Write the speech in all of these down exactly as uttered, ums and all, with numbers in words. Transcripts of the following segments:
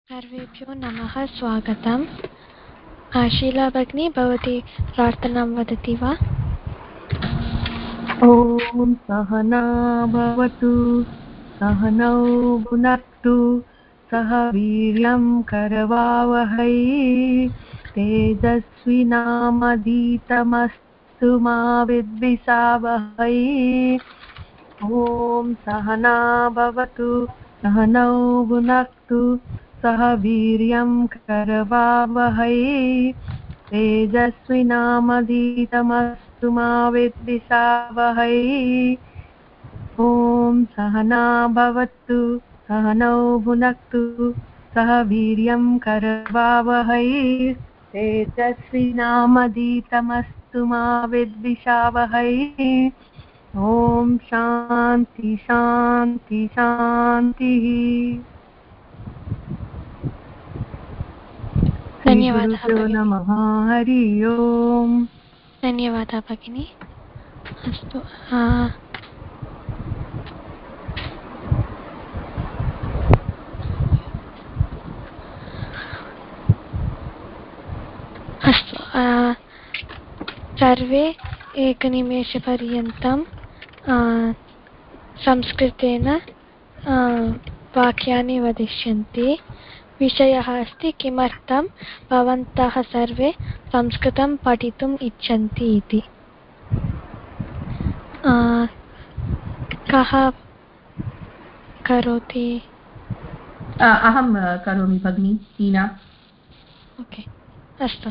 सर्वेभ्यो नमः स्वागतम्। शीला भगिनी भवती प्रार्थनां वदति वा? ॐ सहना भवतु सहनौ भुनक्तु सह वीर्यं करवावहै तेजस्विनामधीतमस्तु मा विद्विषावहै। ॐ सहना भवतु सहनौ भुनक्तु सह वीर्यं करवावहै तेजस्विनामधीतमस्तु मा विद्विषावहै। ॐ सहना भवतु सहनौ भुनक्तु सह वीर्यं करवावहै तेजस्विनामधीतमस्तु मा विद्विषावहै। ॐ शान्ति शान्ति शान्तिः। धन्यवादः नमः। हरि ओम्। धन्यवादः भगिनी। अस्तु, अस्तु, सर्वे एकनिमेषपर्यन्तं संस्कृतेन वाक्यानि वदिष्यन्ति। विषयः अस्ति किमर्थं भवन्तः सर्वे संस्कृतं पठितुम् इच्छन्ति इति। कः करोति? अहं करोमि भगिनी, टीना। ओके, अस्तु।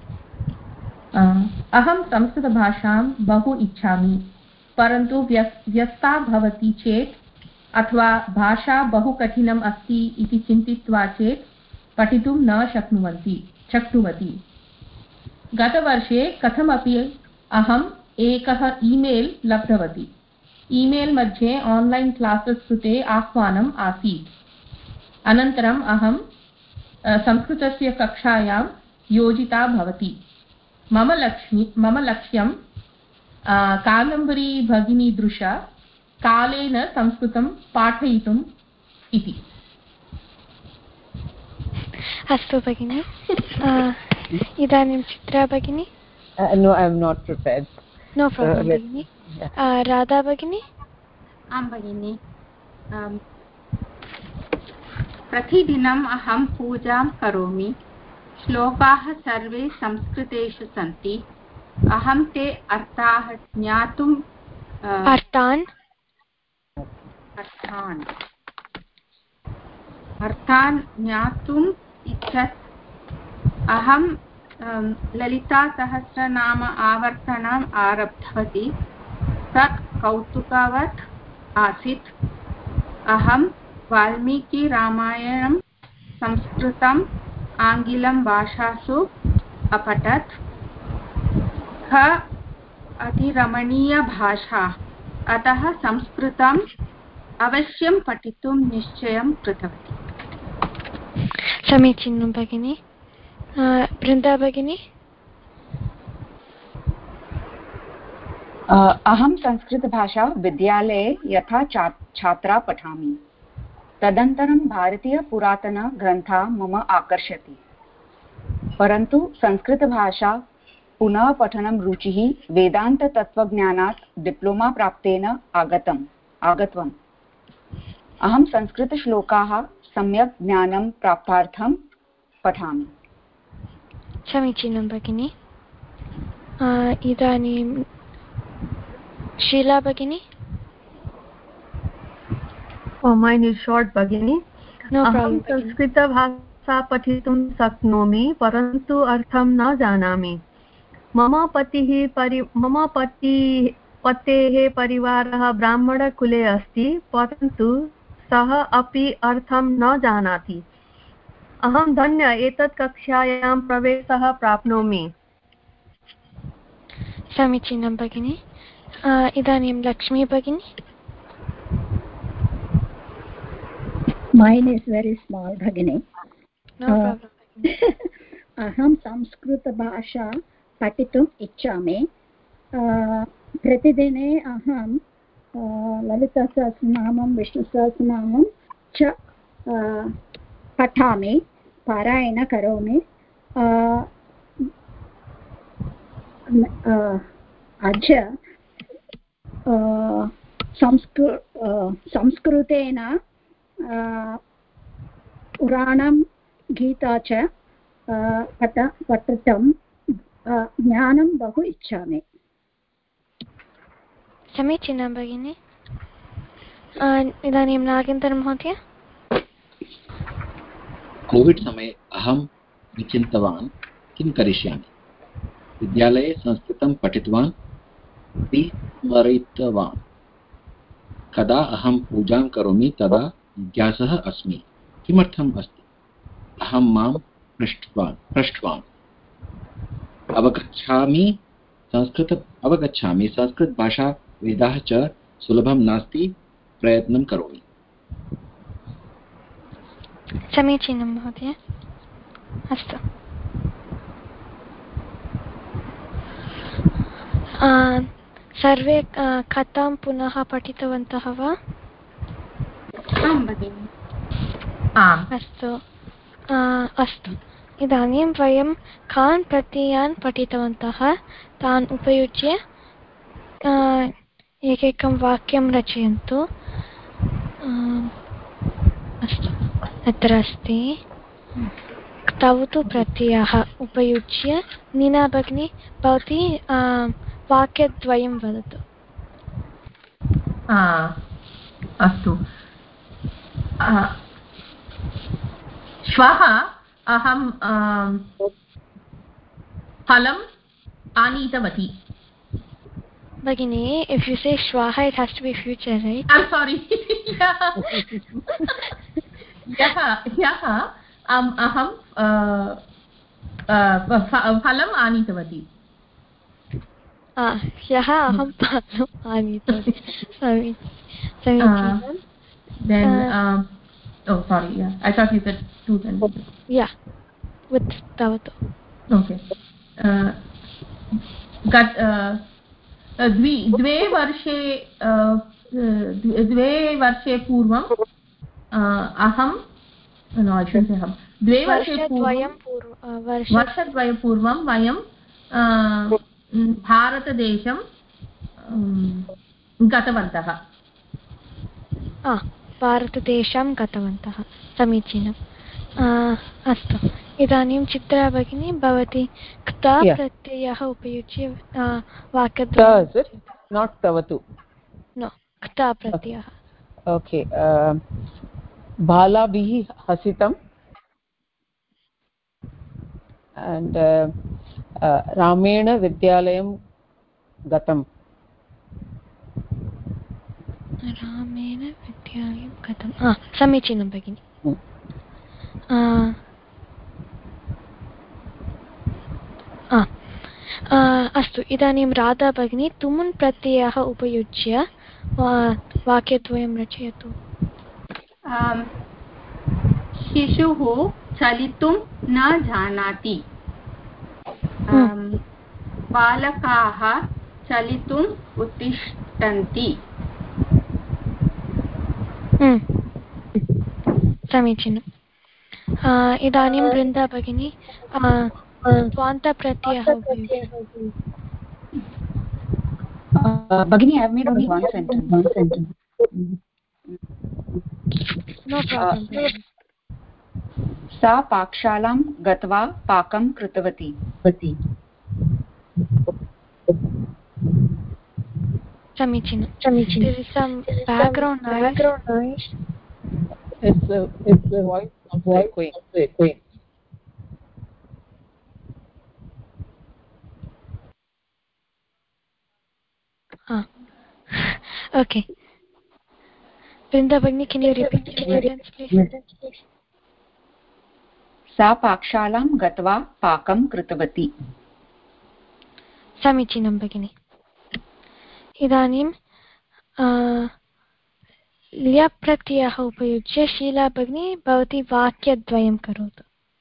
अहं संस्कृतभाषां बहु इच्छामि, परन्तु व्यस्ता भवति चेत् अथवा भाषा बहु कठिनम् अस्ति इति चिन्तित्वा चेत् पठितुं न शक्नुवन्ति शक्नुवति गतवर्षे कथमपि अहम् एकः ईमेल् लब्धवती। ईमेल् मध्ये आन्लैन् क्लासेस् कृते आह्वानम् आसीत्। अनन्तरम् अहं संस्कृतस्य कक्षायां योजिता भवति। मम लक्ष्मी मम लक्ष्यं कादम्बरी भगिनीदृश कालेन संस्कृतं पाठयितुम् इति। अस्तु भगिनी। इदानीं चित्रा भगिनी। No I am not prepared. No problem भगिनी। राधा भगिनी। आं भगिनी। प्रतिदिनम् अहं पूजां करोमि। श्लोकाः सर्वे संस्कृतेषु सन्ति। अहं ते अर्थाः ज्ञातुं अर्थान् अर्थान् अर्थान् ज्ञातुम् इच्छत्। अहं ललितासहस्रनाम आवर्तनम् आरब्धवती। तत् कौतुकवत् आसीत्। अहं वाल्मीकिरामायणं संस्कृतम् आङ्ग्लं भाषासु अपठत्। ख अतिरमणीयभाषा, अतः संस्कृतम् अवश्यं पठितुं निश्चयं कृतवती। समीचीनं भगिनी। बृन्दा भगिनी। अहं संस्कृतभाषा विद्यालये यथा छात्रा पठामि। तदनन्तरं भारतीयपुरातनग्रन्थाः मम आकर्षति, परन्तु संस्कृतभाषा पुनः पठनं रुचिः वेदान्ततत्त्वज्ञानात् डिप्लोमा प्राप्तेन आगतम् आगतवम्। अहं संस्कृतश्लोकाः सम्यक् ज्ञानं प्राप्तार्थं पठामि। समीचीनं भगिनी। इदानीं शीला भगिनी। Mine is short भगिनी। अहं संस्कृतभाषा पठितुं शक्नोमि, परन्तु अर्थं न जानामि। मम पतिः परि मम पति पतेः परिवारः ब्राह्मणकुले अस्ति, परन्तु सः अपि अर्थं न जानाति। अहं धन्या एतत् कक्षायां प्रवेशः प्राप्नोमि। समीचीनं भगिनी। इदानीं लक्ष्मी भगिनी। Mine is very small bhagini. No problem. Aham संस्कृतभाषा पठितुम् इच्छामि। प्रतिदिने अहं ललितासहस्रनामं विष्णुसहस्रनामं च पठामि पारायण करोमि अद्य संस्कृ संस्कृतेन पुराणं गीता च पठ पठितं ज्ञानं बहु इच्छामि। समीचीनं भगिनि। इदानीं नागेन्द्रं महोदय। कोविड् समये अहं विचिन्तितवान् किं करिष्यामि। विद्यालये संस्कृतं पठितवान् विस्मरितवान्। कदा अहं पूजां करोमि तदा जिज्ञासः अस्मि किमर्थम् अस्ति। अहं मां पृष्टवान् पृष्टवान् अवगच्छामि संस्कृत अवगच्छामि संस्कृतभाषा वेदाः च सुलभं नास्ति प्रयत्नं करोमि। समीचीनं महोदय। अस्तु सर्वे कथां पुनः पठितवन्तः वा? आं भगिनि। अस्तु अस्तु इदानीं वयं कान् प्रत्ययान् पठितवन्तः तान् उपयुज्य एकैकं वाक्यं रचयन्तु। अस्तु अत्र अस्ति तौ तु प्रत्ययः उपयुज्य नीना भगिनी भवती वाक्यद्वयं वदतु। अस्तु श्वः अहं फलम् आनीतवती। Bagini, if you say Shwaha, it has to be future, right? I'm sorry. Yaha, yaha, um, aham, uh, uh, phalam anitavati. Ah, yaha, aham phalam anitavati. Sorry. Sorry. Then, um, oh, sorry, yeah. I thought you said two sentences. Yeah, with Tavato. Okay. Uh, got, uh, द्वि द्वे वर्षे द्वे वर्षे पूर्वं अहं अहं द्वे वर्षे वर्षद्वयपूर्वं वयं भारतदेशं गतवन्तः। भारतदेशं गतवन्तः। समीचीनम्। अस्तु इदानीं चित्रा भगिनी भवती क्ता प्रत्ययः उपयुज्य वाक्यद्वयं not tavatu no क्ता प्रत्ययः okay uh, बालाभिः हसितम् and uh, uh, रामेण विद्यालयं गतम् रामेण विद्यालयं गतम् आ समीचीनं भगिनी। अस्तु इदानीं राधा भगिनी तुमुन् प्रत्ययः उपयुज्य वाक्यद्वयं रचयतु। शिशुः चलितुं न जानाति। बालकाः चलितुम् उत्तिष्ठन्ति। समीचीनम्। इदानीं वृन्दा भगिनी स्वान्तप्रत्ययः उपयुज्य। Bagini, I have made only one sentence. One sentence. No problem. सा पाकशालां गत्वा पाकं कृतवती। समीचीनं। समीचीनं। There is some background noise. It's a it's a voice of echoing. Ah. Okay. Vrinda Bhagini, can you repeat your sentence, please? सा पाकशालां गत्वा पाकं कृतवती। समीचीनं भगिनि। इदानीं ल्यप्रत्ययः उपयुज्य शीला भगिनी भवती वाक्यद्वयं करोतु।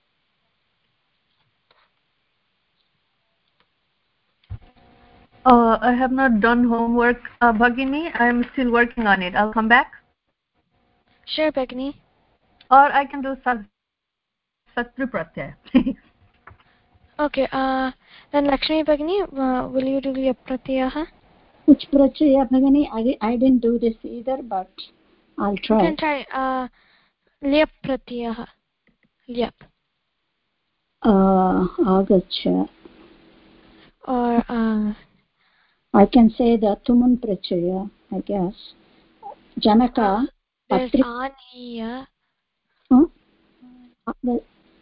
Uh, I have not done homework, uh, Bhagini. I am still working on it. I'll come back. Sure, Bhagini. Or I can do Satru Pratyaya. Okay, uh, then Lakshmi Bhagini, uh, will you do Lyap Pratyaya? Which Pratyaya Bhagini? I, I didn't do this either, but I'll try. You can try uh, Lyap Pratyaya. Lyap. Uh, Agacha. Or uh, I can say the Tumun Pratyaya, I guess. Janaka. Uh, there's Patri- Aniya. Huh? Uh,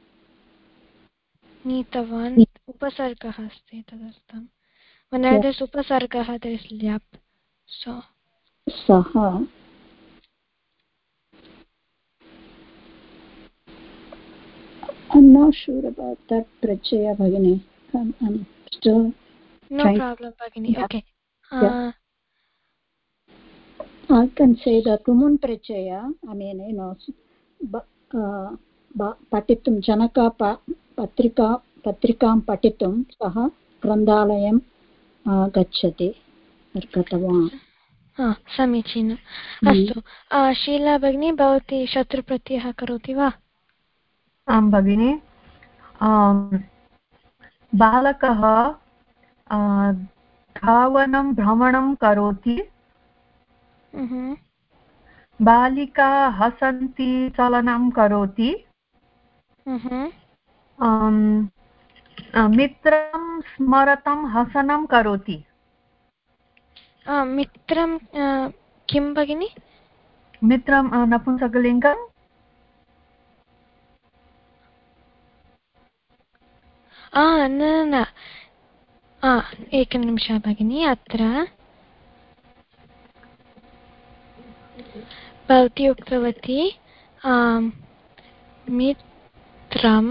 Nitavan. Upasargah asti tadartham. Whenever there's upasargah, there is Lyap. So. Saha. I'm not sure about that Pratyaya Bhagini. I'm, I'm still No trying. problem, Bhagini. Yeah. Okay. Uh, Yeah. I can say the Tumun Pratyaya. I mean, you know, uh, Patitum Janaka pa, Patrika Patrikam Patitum Saha Grandalayam uh, Gacchati. Gatavan. हा समीचीनम् अस्तु शीला भगिनी भवती शत्रुप्रत्ययः करोति वा? आं भगिनि बालकः धावनं भ्रमणं करोति बालिका हसन्ती चलनं करोति मित्रं स्मरतं हसनं करोति मित्रं किं भगिनि? मित्रं नपुंसकलिङ्गम् न न एकनिमिषः भगिनि अत्र भवती उक्तवती मित्रं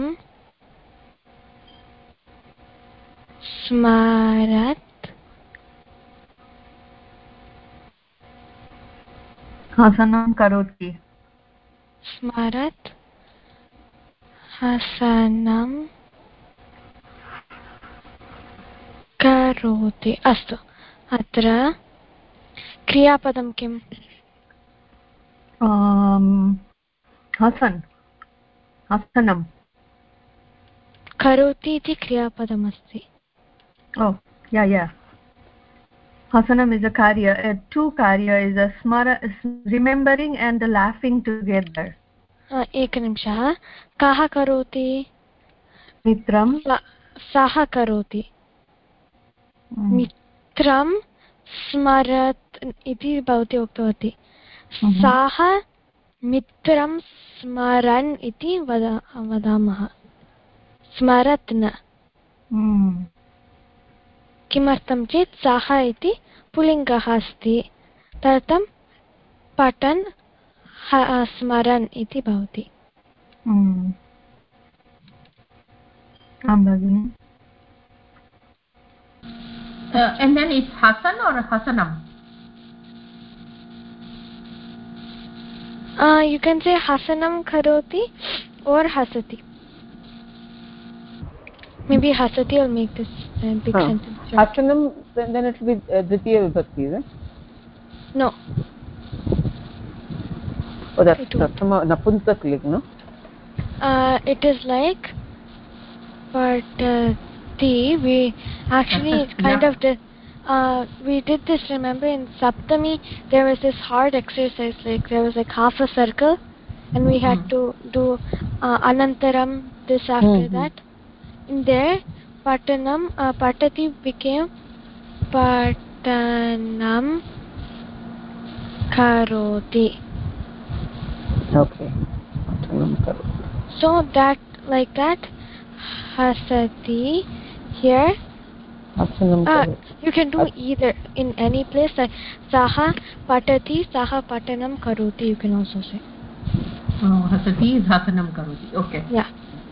स्मरत् हसनं करोति स्मरत् हसनं करोति अस्तु अत्र क्रियापदं किम्? हसन् हसनं करोति इति क्रियापदमस्ति oh yeah yeah hasanam is a karya uh, two karya is a smara remembering and the laughing together एकनिमिषः कः करोति? मित्रं सः करोति मित्रं स्मरत् इति भवती उक्तवती सः मित्रं स्मरन् इति वदा वदामः स्मरत् न किमर्थं चेत् सः इति पुल्लिङ्गः अस्ति तदर्थं पठन् स्मरन् इति भवति and then it's hasan or hasanam? uh, you can say hasanam karoti or hasati. Maybe hasati will make this uh, big huh. sentence. Hasanam, then, then it will be uh, Dvitiya Vibhakti, is it? No. Oh, that's Prathama Napunsakling, no? Uh, it is like, but uh, the we actually kind of did. Uh, we did this. Remember in Saptami, there was this hard exercise. Like there was like half a circle, and we had mm. to do uh, Anantaram. This after mm-hmm. that. In there, Patanam, uh, Patati became Patanam Karoti. Okay. Patanam Karoti. So that, like that, Hasati here. Hasanam uh, Karoti. You can do Has- either in any place. Like Saha Patati, Saha Patanam Karoti. You can also say. Oh, Hasati is Hasanam Karoti. Okay. Yeah.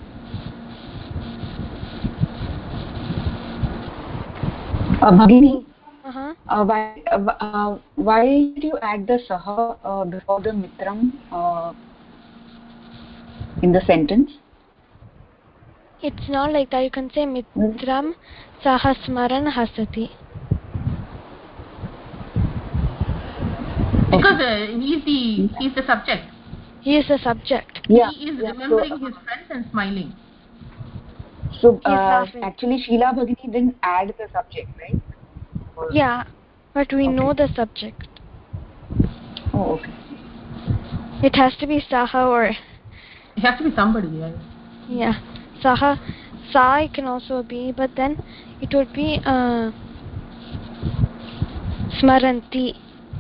Uh, Bhagini, uh-huh. uh, why, uh, uh, why did you add the saha uh, before the mitram uh, in the sentence? It's not like that. You can say mitram saha smaran hasati. Because uh, he's the he's the subject. He is the subject. Yeah. He is yeah. remembering So, his friends and smiling. so He is uh, laughing. actually, Sheila Bhagini didn't add the subject, right? Or- Yeah, but we Okay. know the subject. Oh, okay. It has to be Saha or It has to be somebody, right? yeah, Saha. Sai can also be, but then it would be uh, Smaranti.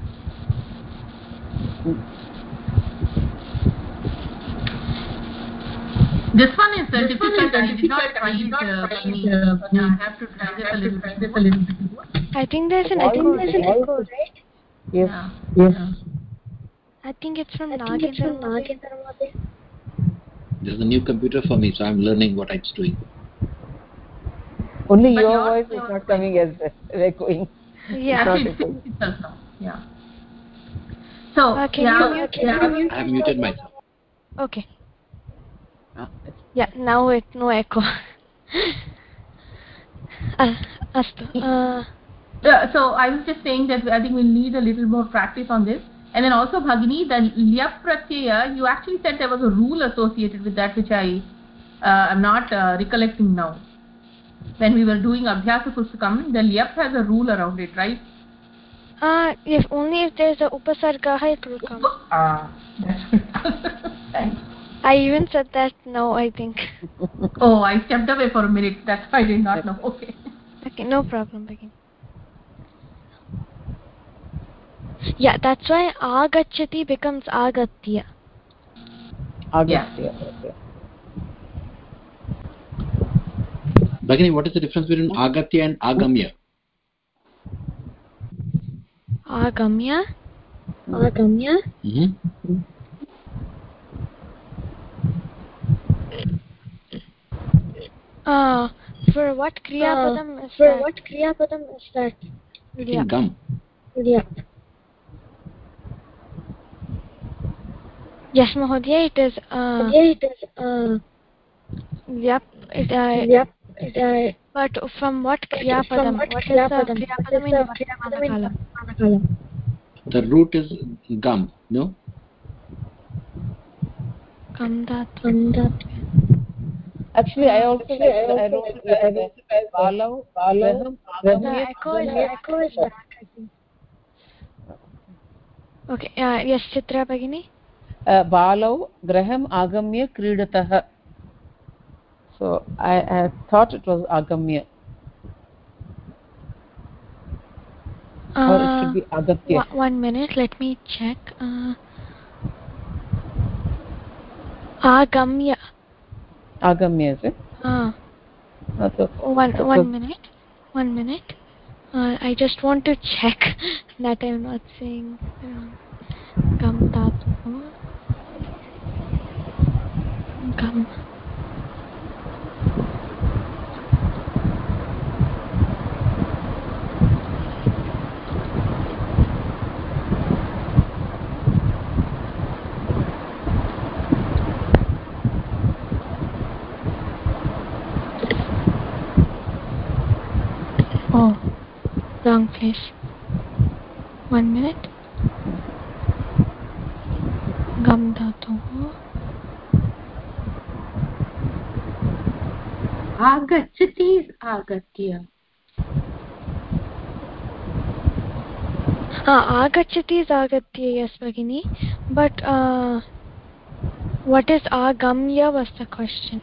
This one is uh, difficult. I did not try it, uh, Bhagini. Uh, I have to try this a little bit more. I think there's an Voice- echo, there's right? an echo, right? Yes. Yeah. Yes. I think it's from Nagendra. This is a new computer for me, so I'm learning what it's doing. Only But your yours- voice is yours not is coming as echoing. Yeah. Actually, Not it fits itself now. Yeah. So, Uh, can yeah, you, can yeah, you I have muted myself. Okay. Ah, it's- Yeah, now it no echo. uh, astu. Uh, Yeah, so I was just saying that I think we'll need a little more practice on this. And then also, Bhagini, the Lyap Pratyaya, you actually said there was a rule associated with that, which I uh, am not uh, recollecting now. When we were doing Abhyasa Pustakam, the Lyap has a rule around it, right? uh, if only if there's a upasargaha, it will come. Ah, that's thanks. I even said that now, I think. Oh, I stepped away for a minute. That's why I did not know. Okay. Okay, no problem, begin. Yeah, that's why agachati becomes agatya. Agastya. Okay. Bhagini, what is the difference between agatya and agamya? Agamya? Agamya? Mm-hmm. Uh, for what kriya padam is For that? what kriya padam is that? I think gum. Yeah. Yes, Mahodaya, it is. Uh, Yeah, it is. Uh, yep, it, uh, yep. It, uh, but from what kriya from padam? what What is kriya the padam? kriya What is padam in the Vartamana kriya padam in kalam? Vartamana kalam? The root is gum, no? Kam dhatu. Kam dhatu. Actually, I also Actually, like I I also wrote like it I as wrote it as Balau, Balau, Graham, The Graham, echo is The back. echo is back, I think. Okay, uh, yes, Chitra Bhagini. uh, Balau, Graham, Agamya, Kridatah. So I, I thought it was Agamya. Uh, Or it should be Agatya. One, one minute, let me check. Uh, Agamya. Agamya, is it? Uh, Not so, one, so, one so, minute. One minute. Uh, I just want to check that I'm not saying wrong. Gam dhatu. Gam. Oh, wrong place. One minute. Gam dhatu. Agachati is agatya. Ah, agachati is agatya, yes, Bhagini. But uh, what is agamya was the question.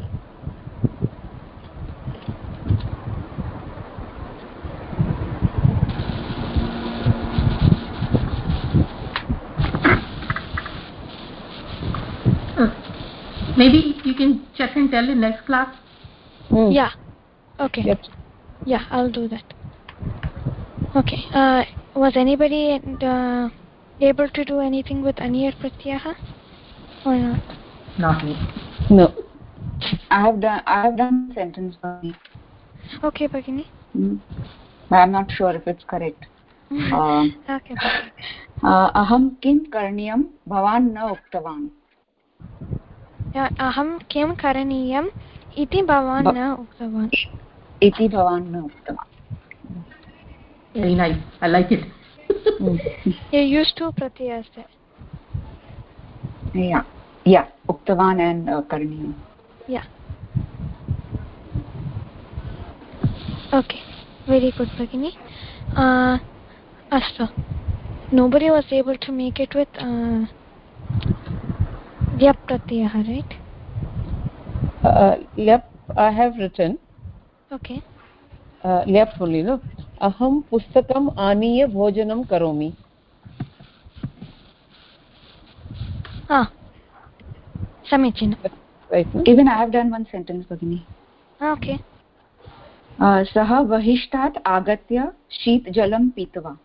Maybe you can check and tell in next class. hmm. Yeah. Okay. Yep. Yeah, I'll do that. Okay. Uh, was anybody uh, able to do anything with Anir Pratyaha or not? Not me. No. I have done. I have done the sentence for me. Okay, Bhagini. Mm. But I'm not sure if it's correct. Um, Okay. uh, aham kim karniyam bhavan na uktavan. Yeah, aham kim karaniyam iti bhavan Ba- na uktavan. Iti bhavan na uktavan. Very nice. I like it. Hmm. You used two pratyas there. Yeah, yeah, uktavan and uh, karaniyam. Yeah. Okay, very good, Bhagini. Uh, Astu. Nobody was able to make it with uh, Lyap Pratyaya, right? Uh, Lyap, I have written. Okay. Uh, Lyap only, no? Aham pustakam aniya bhojanam karomi. Ah, Samichinam. Right, no? Even I have done one sentence, Bhagini. Okay. सः बहिष्टात् आगत्य शीत जलं पीत्वा.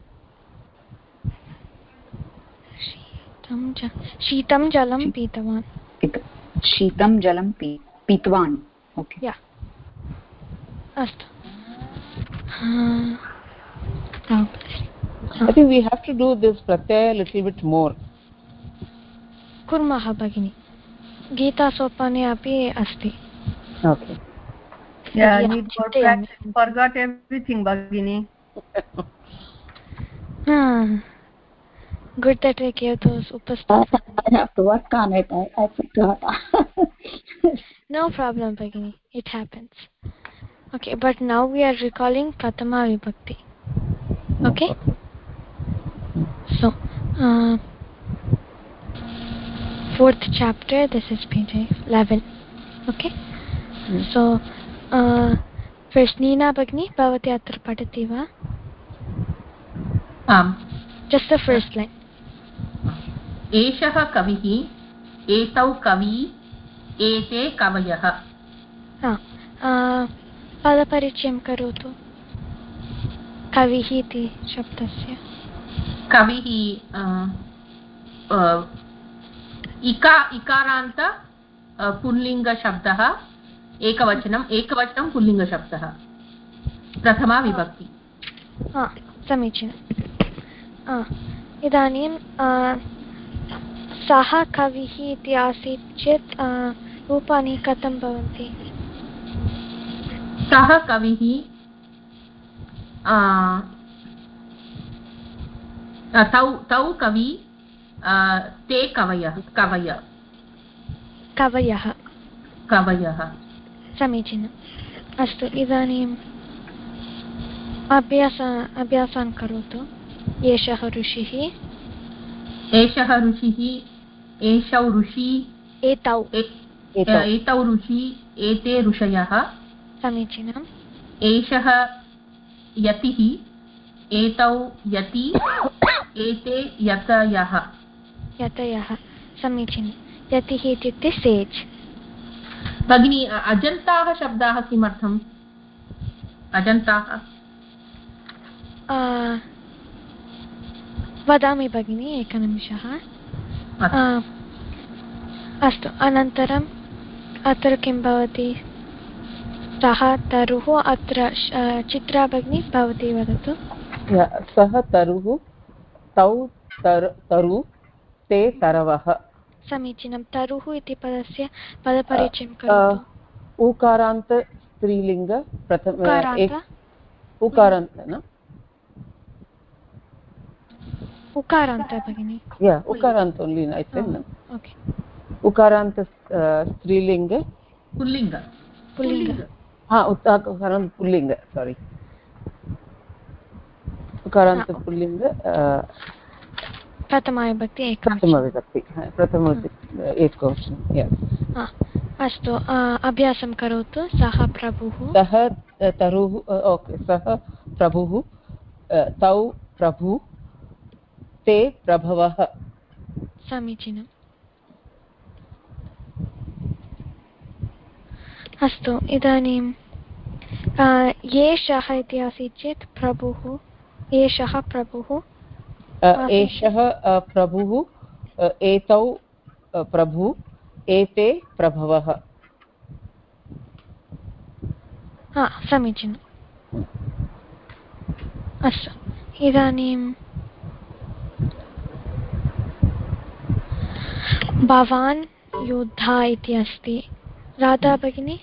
शीतं जलं पीतवान्. शीतं जलं पीतवान्. Okay. Yeah. Astu. I think we have to do this pratyaya a little bit more. Kurmah Bhagini. Gita Sopane api asti. Okay. Yeah, I need more practice. Forgot everything, Bhagini. Hmm. Good that I gave those upasthana. I have to work on it. I, I forgot. No problem, Bhagini. It happens. Okay, but now we are recalling Pratama Vibhakti. Okay? So, uh, fourth chapter, this is page eleven. Okay? Mm. So, uh, first Neena Bhagini, Bhavati atra padati va? Um. Just the first line. एषः कविः एतौ कवी एते कवयः. पदपरिचयं करोतु. कविः इति शब्दस्य. कविः इका इकारान्त पुल्लिङ्गशब्दः, एकवचनम् एकवचनं पुल्लिङ्गशब्दः, प्रथमा विभक्ति. हा, समीचीनम्. इदानीं सः कविः इति आसीत् चेत् रूपाणि कथं भवन्ति? सः कविः तौ तौ कवि ते कवयः कवय कवयः कवयः. समीचीनम्. अस्तु, इदानीम् अभ्यास अभ्यासान् करोतु. एषः ऋषिः, एषः ऋषिः, एषौ ऋषि, एतौ एतौ ऋषि, एते ऋषयः. समीचीनम्. एषः यतिः, एतौ यति, एते यतयः. यतयः. समीचीनं. यतिः इत्युक्ते सेज्. भगिनी, अजन्ताः शब्दाः किमर्थम्? अजन्ताः वदामि भगिनी, एकनिमिषः. अस्तु, अनन्तरम् अत्र किं भवति? सः तरुः. अत्र चित्रा भगिनी भवती वदतु. सः तरुः, तौ तरु, ते तरवः. समीचीनं. तरुः इति पदस्य पदपरिचयं करोतु. उकारान्त स्त्रीलिङ्ग प्रथम उकारान्त न उकारान्त भगिनी. या उकारान्त only I said no. Okay. उकारान्त स्त्रीलिङ्ग पुल्लिङ्ग पुल्लिङ्ग. हा, उकारान्त पुल्लिङ्ग, सारी. उकारान्त पुल्लिङ्ग प्रथमा विभक्ति एकवचनं. प्रथमा विभक्ति प्रथमा एकवचनं. अस्तु, अभ्यासं करोतु. सः प्रभुः, सः तरुः, ओके, सः प्रभुः, तौ प्रभु, ते प्रभवः. समीचीनम्. अस्तु, इदानीं एषः इति आसीत् चेत् प्रभुः, एषः प्रभुः, एषः प्रभुः, एतौ प्रभु, एते प्रभवः. हा, समीचीनम्. अस्तु, इदानीं भवान् योद्धा इति अस्ति. राधा भगिनी?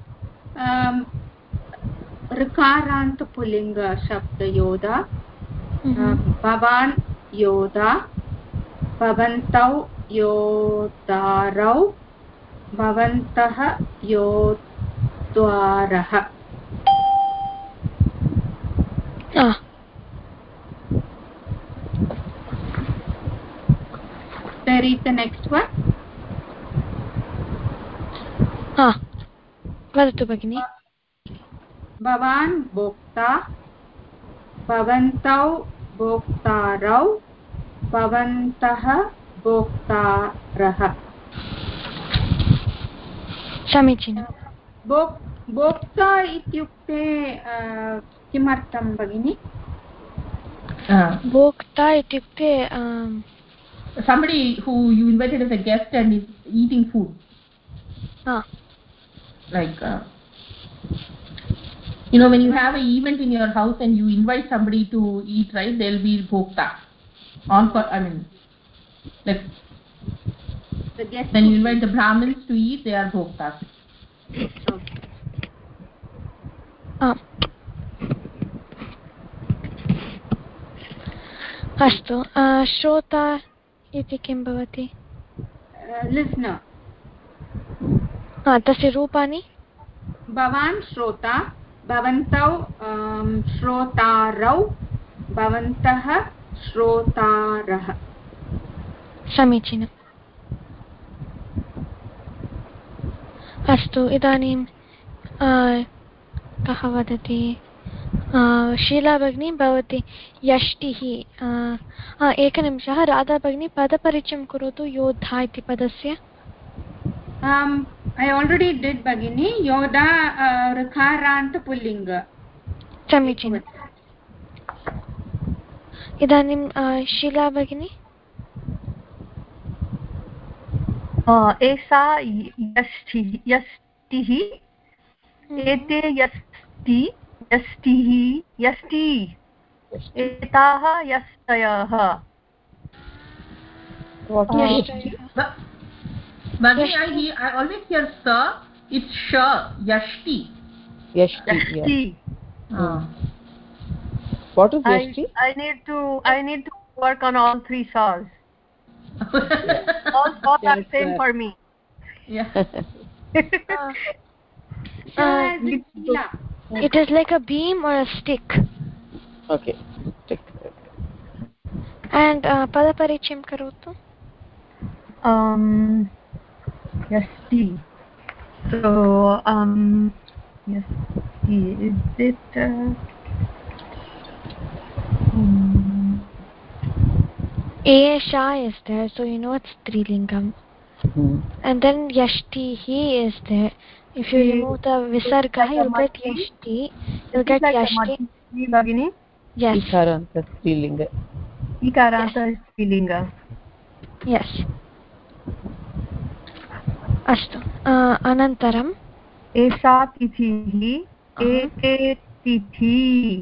ऋकारान्त पुल्लिङ्ग शब्द योद्धा. भवान् योद्धा, भवन्तौ योद्धारौ भवन्तः योद्धारः There is the next one. हा वदतु भगिनि भवान् भोक्ता भवन्तौ भोक्तारौ भवन्तः भोक्तारः समीचीनं भोक्ता इत्युक्ते किमर्थं भगिनि भोक्ता इत्युक्ते somebody who you invited as a guest and is eating food ah like uh, you know when you have an event in your house and you invite somebody to eat, right, they'll be bhokta on for I mean like the guest when you invite the brahmins to eat, they are bhoktas. Okay. ah अस्तु श्रोता इति किं भवति लिस्नर् तस्य रूपाणि भवान् श्रोता भवन्तौ श्रोतारौ भवन्तः श्रोतारः समीचीनम् अस्तु इदानीं कः वदति शीला भगिनी भवति यष्टिः एकनिमिषः राधा भगिनी पदपरिचयं करोतु योद्धा इति पदस्य um I already did bagini yoda uh, ऋकारान्त पुल्लिङ्ग समीचीनम् इदानीं शीला भगिनी एषा यष्टिः यष्टिः एते यष्टि यष्टिः यष्टि एताः यष्टयः Bagini, I, he, I always hear sa, it's sha, yashti. Yashti. Yashti. Yeah. Uh. What is yashti? I, I need to I need to work on all three shas. Yeah. All all yes, are same for me. Yeah. uh, uh, it is like a beam or a stick. Okay. Stick. And uh, padaparichayam karotu. Um. Yasti. So, um, Yasti, is it, uh, um, Esha is there, so you know it's Trilingam. Mm-hmm. And then Yashti, he is there. If you remove the Visarga, like you get Yashti. You get like Yashti. Bhagini? Yes. Ikaranta Strilinga. Ikaranta is Strilinga. Yes. अस्तु अनन्तरम् एषा तिथिः एते तिथि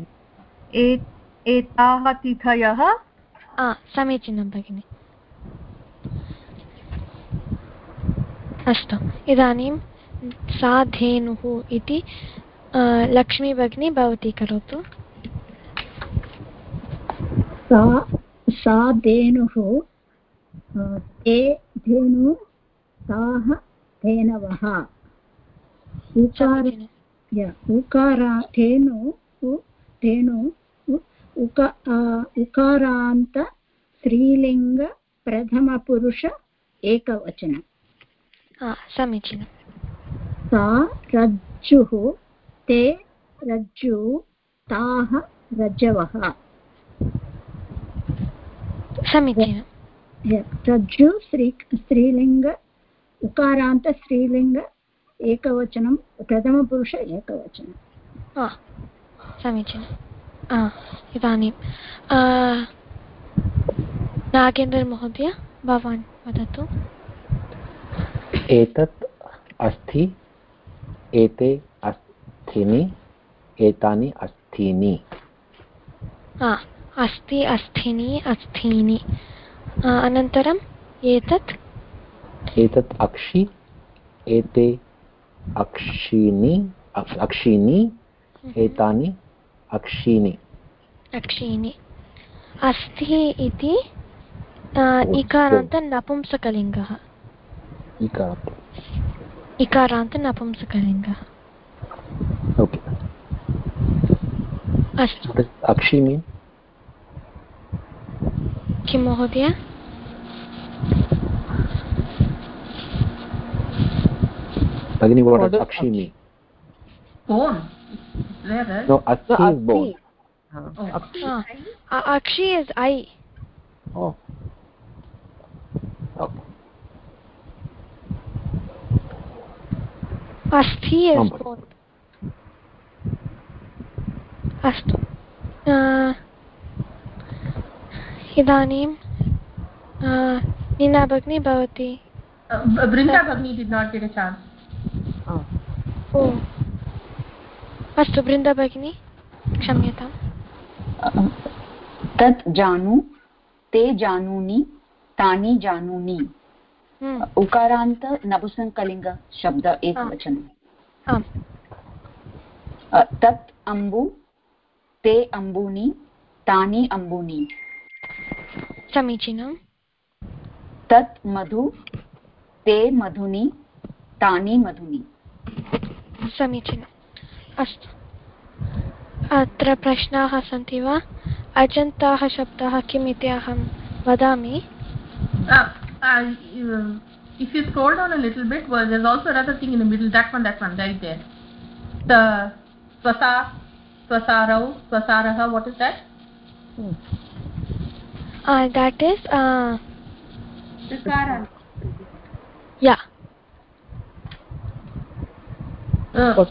एताः तिथयः समीचीनं भगिनि अस्तु इदानीं सा धेनुः इति लक्ष्मी भगिनी भवती करोतु सा सा धेनुः ते धेनु ताः धेनवः उकार उकारा धेनु धेनु उक उकारान्त स्त्रीलिङ्ग प्रथमपुरुष एकवचनं समीचीनं सा रज्जुः ते रज्जु ताः रज्जवः समीचीनं रज्जु स्त्री स्त्रीलिङ्ग उकारान्त स्त्रीलिङ्ग एकवचनं प्रथमपुरुष एकवचनं समीचीनं इदानीं नागेन्द्र महोदय भवान् वदतु एतत् अस्ति एते अस्थिनि एतानि अस्तीनि अस्ति अस्थिनि अस्तीनि अनन्तरम् एतत् एतत् अक्षि एते अक्षीनि अक्षीनि एतानि अक्षीनि अक्षीनि अस्ति इति इकारान्त नपुंसकलिङ्गः इकारान्त नपुंसकलिङ्गः ओके अस्तु अक्षी मीन् किं महोदय Bhagini, what does Akshi mean? Bone. There, right? No, Akshi is bone. Oh. Akshi. Ah, Akshi is eye. Oh. Okay. Asthi is bone. Astu. इदानीं नीना भगिनी भवति Brinda Bhagini did not get a chance. ओ अस्तु बृन्दा भगिनी क्षम्यताम् तत् जानु ते जानुनि तानि जानुनि उकारान्त नपुंसकलिङ्ग शब्द एकवचनम् आम् तत् अम्बु ते अम्बूनि तानि अम्बूनि समीचीनं तत् मधु ते मधुनि तानि मधुनि समीचीनम् अस्तु अत्र प्रश्नाः सन्ति वा अजन्ताः शब्दाः किम् इति अहं वदामि if you scroll down a little bit, well, there's also another thing in the middle, that one, that one, right there. The swasa, swasarau, swasaraha, what is that? Hmm. Uh, that is uh, Rikara. Yeah. Uh, what?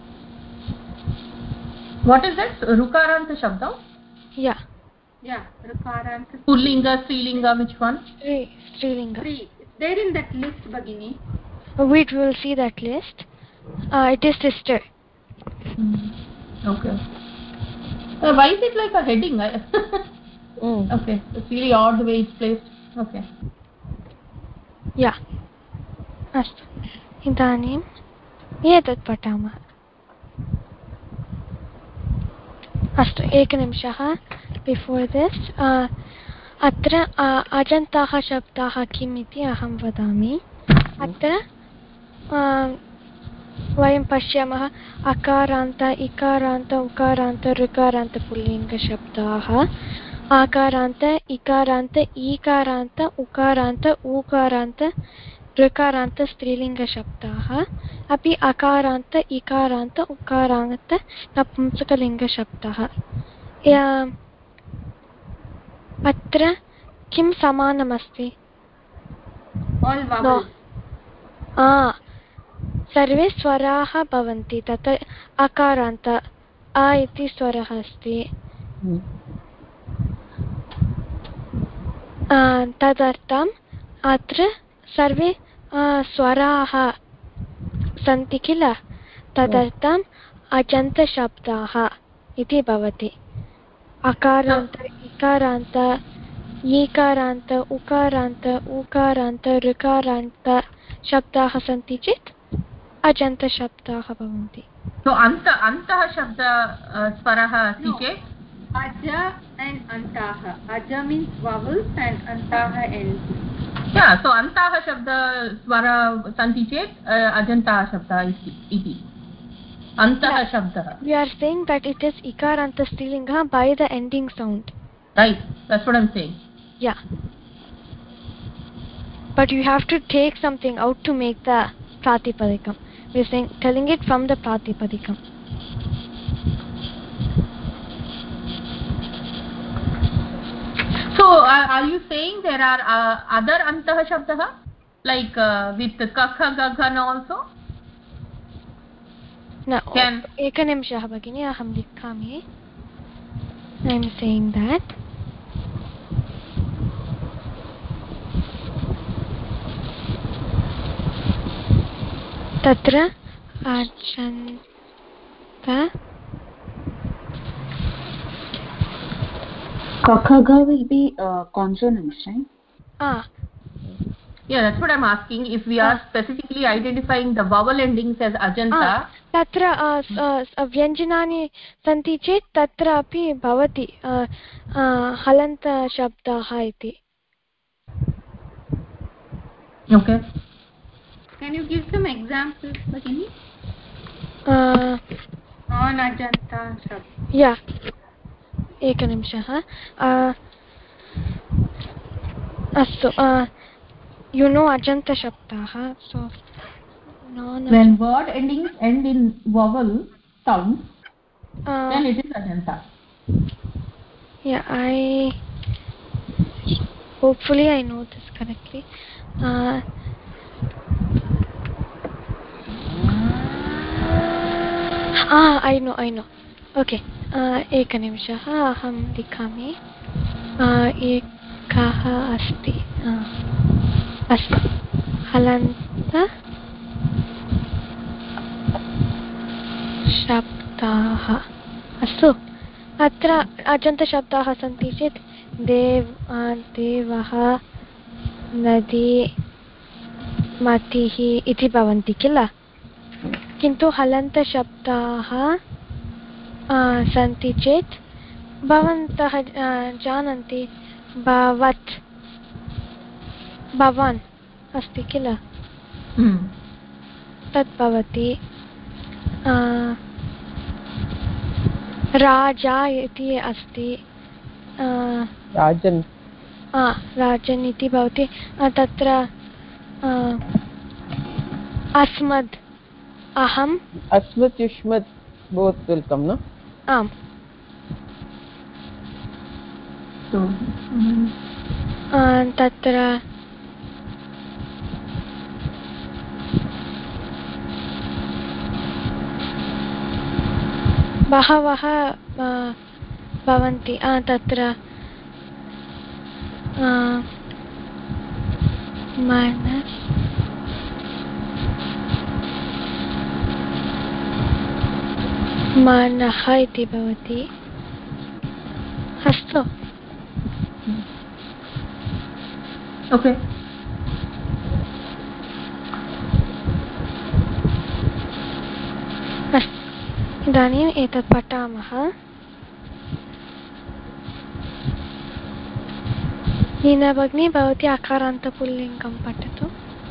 What is it? Rukaranta Shabda? Yeah. Yeah, Rukaranta. Pullinga, Strilinga, which one? Stri, Strilinga. Stri. It's there in that list, Bhagini. We will see that list. Uh, it is sister. Mm. Okay. Uh, why is it like a heading? mm. Okay. It's really odd the way it's placed. Okay. Yeah. अस्तु इदानीम् एतत् पठामः अस्तु एकनिमिषः before this अत्र अजन्ताः शब्दाः किम् इति अहं वदामि अत्र वयं पश्यामः अकारान्त इकारान्त उकारान्त ऋकारान्त पुल्लिङ्गशब्दाः आकारान्त इकारान्त ईकारान्त उकारान्त ऊकारान्त ऋकारान्त स्त्रीलिङ्गशब्दाः अपि अकारान्त इकारान्त उकारान्त नपुंसकलिङ्गशब्दः अत्र किं समानमस्ति सर्वे स्वराः भवन्ति तत् अकारान्त अ इति स्वरः अस्ति तदर्थम् अत्र सर्वे स्वराः सन्ति किल तदर्थम् अजन्तशब्दाः इति भवति अकारान्त इकारान्त ईकारान्त उकारान्त ऊकारान्त ऋकारान्त शब्दाः सन्ति चेत् अजन्तशब्दाः भवन्ति so anta antah shabda swarah asti chet aja and antah aja means vowels and antah ends yeah so antah shabda swara santi chet ajantah shabda iti antah yeah. shabda we are saying that it is ikaranta strilinga by the ending sound right that's what I'm saying yeah but you have to take something out to make the pratipadikam we are saying telling it from the pratipadikam so uh, are you saying there are uh, other antah shabdah like uh, with kakha gaghana also no can ekanimshah bagini aham likhami I am saying that tatra ajanta kakhaga will be uh, consonants right ah yeah that's what I'm asking if we are ah. specifically identifying the vowel endings as ajanta ah. tatra vyanjanani santi chet tatra api bhavati halanta shabdaah iti Okay. Can you give some examples, Bhagini? Uh, On Ajanta Shabda. yeah. एकनिमिषः अस्तु you know ajanta shabdaah, so non when word endings end in vowel sounds, uh, then it is ajanta. Yeah, I hopefully I know this correctly. Uh, ah, I know, I know. Okay. Uh, एकनिमिषः अहं लिखामि. uh, एकः अस्ति. uh, अस्तु. हलन्त शब्दाः. अस्तु. अत्र अजन्तशब्दाः सन्ति चेत् देव देवः नदी मतिः इति भवन्ति किल. किन्तु हलन्तशब्दाः सन्ति चेत् भवन्तः जानन्ति भवत् भवान् अस्ति किल. hmm. तत् भवति. राजा इति अस्ति. राजन् राजन् इति भवति. तत्र अस्मद् अहम् अस्मत् युष्मत् both will come, no? आम्. तत्र बहवः भवन्ति. तत्र मनस् मनः इति भवति. अस्तु. ओके. अस्तु. इदानीम् एतत् पठामः. नीना भगिनी भवती अकारान्तपुल्लिङ्गं पठतु.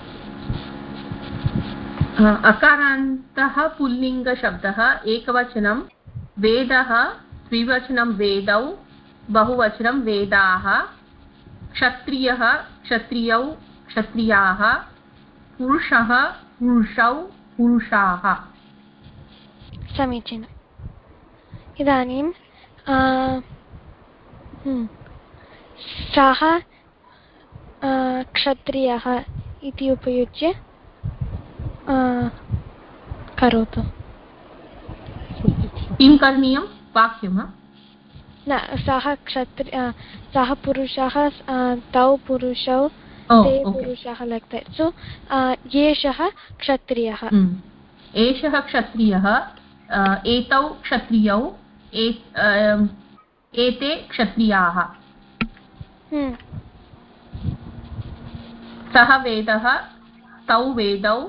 अकारान्तः पुल्लिङ्गशब्दः एकवचनं वेदः, द्विवचनं वेदौ, बहुवचनं वेदाः, क्षत्रियः क्षत्रियौ क्षत्रियाः, पुरुषः पुरुषौ पुरुषाः. समीचीनम्. इदानीं सः क्षत्रियः इति उपयुज्य करोतु. किं करणीयं? वाक्यं न. सः क्षत्रि सः पुरुषः, तौ पुरुषौ, ते पुरुषः, लैक् दैट्. सो एषः क्षत्रियः. एषः क्षत्रियः, एतौ क्षत्रियौ, एते क्षत्रियाः. सः वेदः, तौ वेदौ,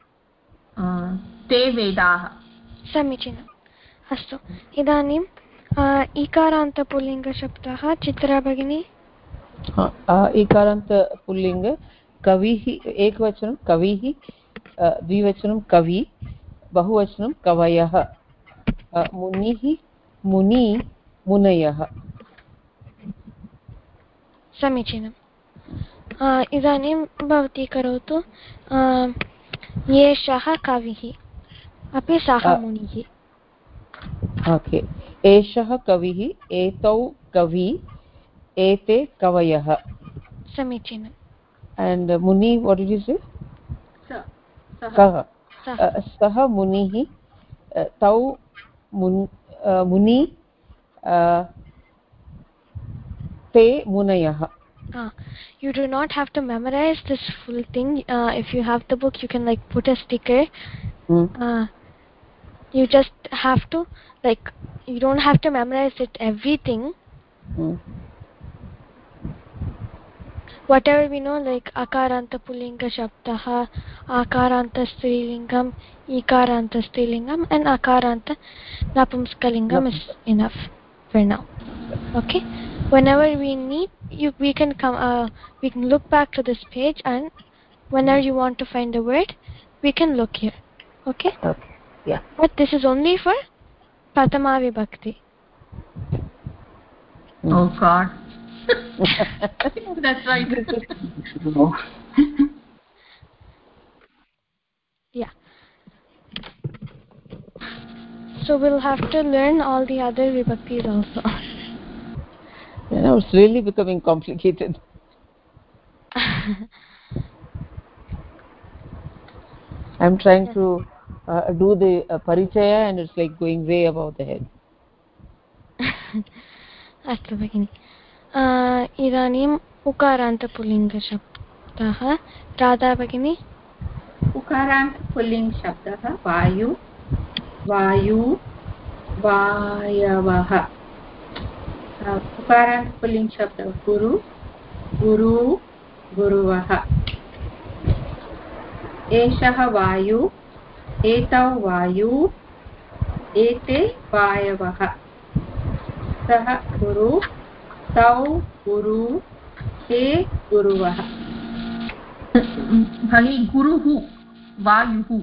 ते वेदाः. समीचीनम्. अस्तु. इदानीं इकारान्तपुल्लिङ्गशब्दः. चित्रा भगिनी. इकारान्तपुल्लिङ्ग कविः एकवचनं कविः, द्विवचनं कवि, बहुवचनं कवयः, मुनिः मुनि मुनयः. समीचीनम्. इदानीं भवती करोतु. एषः कविः अपि सः मुनिः. ओके. एषः कविः, एतौ कवि, एते कवयः. समीचीनम्. and uh, muni, what did you say? Sah. Sah munihi, tau mun, uh, muni, uh, te munayah. Ah, you do not have to memorize this full thing. Uh, if you have the book, you can like put a sticker. Hmm. Uh, you just have to like you don't have to memorize it everything. Hmm. Whatever we know, like akaranta pullinga shabdah, akaranta strilingam, ikaranta strilingam, and akaranta napumsakalingam no. is enough for now. Okay. Whenever we need, you we can come. Uh, we can look back to this page and whenever you want to find the word, we can look here. Okay? Okay. Yeah. But this is only for Pratama Vibhakti. Oh God. That's right. Yeah. So we'll have to learn all the other Vibhaktis also. You know, it's really becoming complicated. I'm trying to uh, do the uh, parichaya and it's like going way above the head. अस्तु भगिनि. इदानीम् उकारान्तपुल्लिङ्गशब्दः. राधा भगिनि. उकारान्तपुल्लिङ्गशब्दः वायु, वायु, वायवः. उकारान्तपुल्लिङ्गशब्दः गुरु, गुरु, गुरुवः. एषः वायु, एतौ वायु, एते वायवः. सः गुरु, तौ गुरु, ते गुरुवः. Bhagi, guruhu, vayuhu.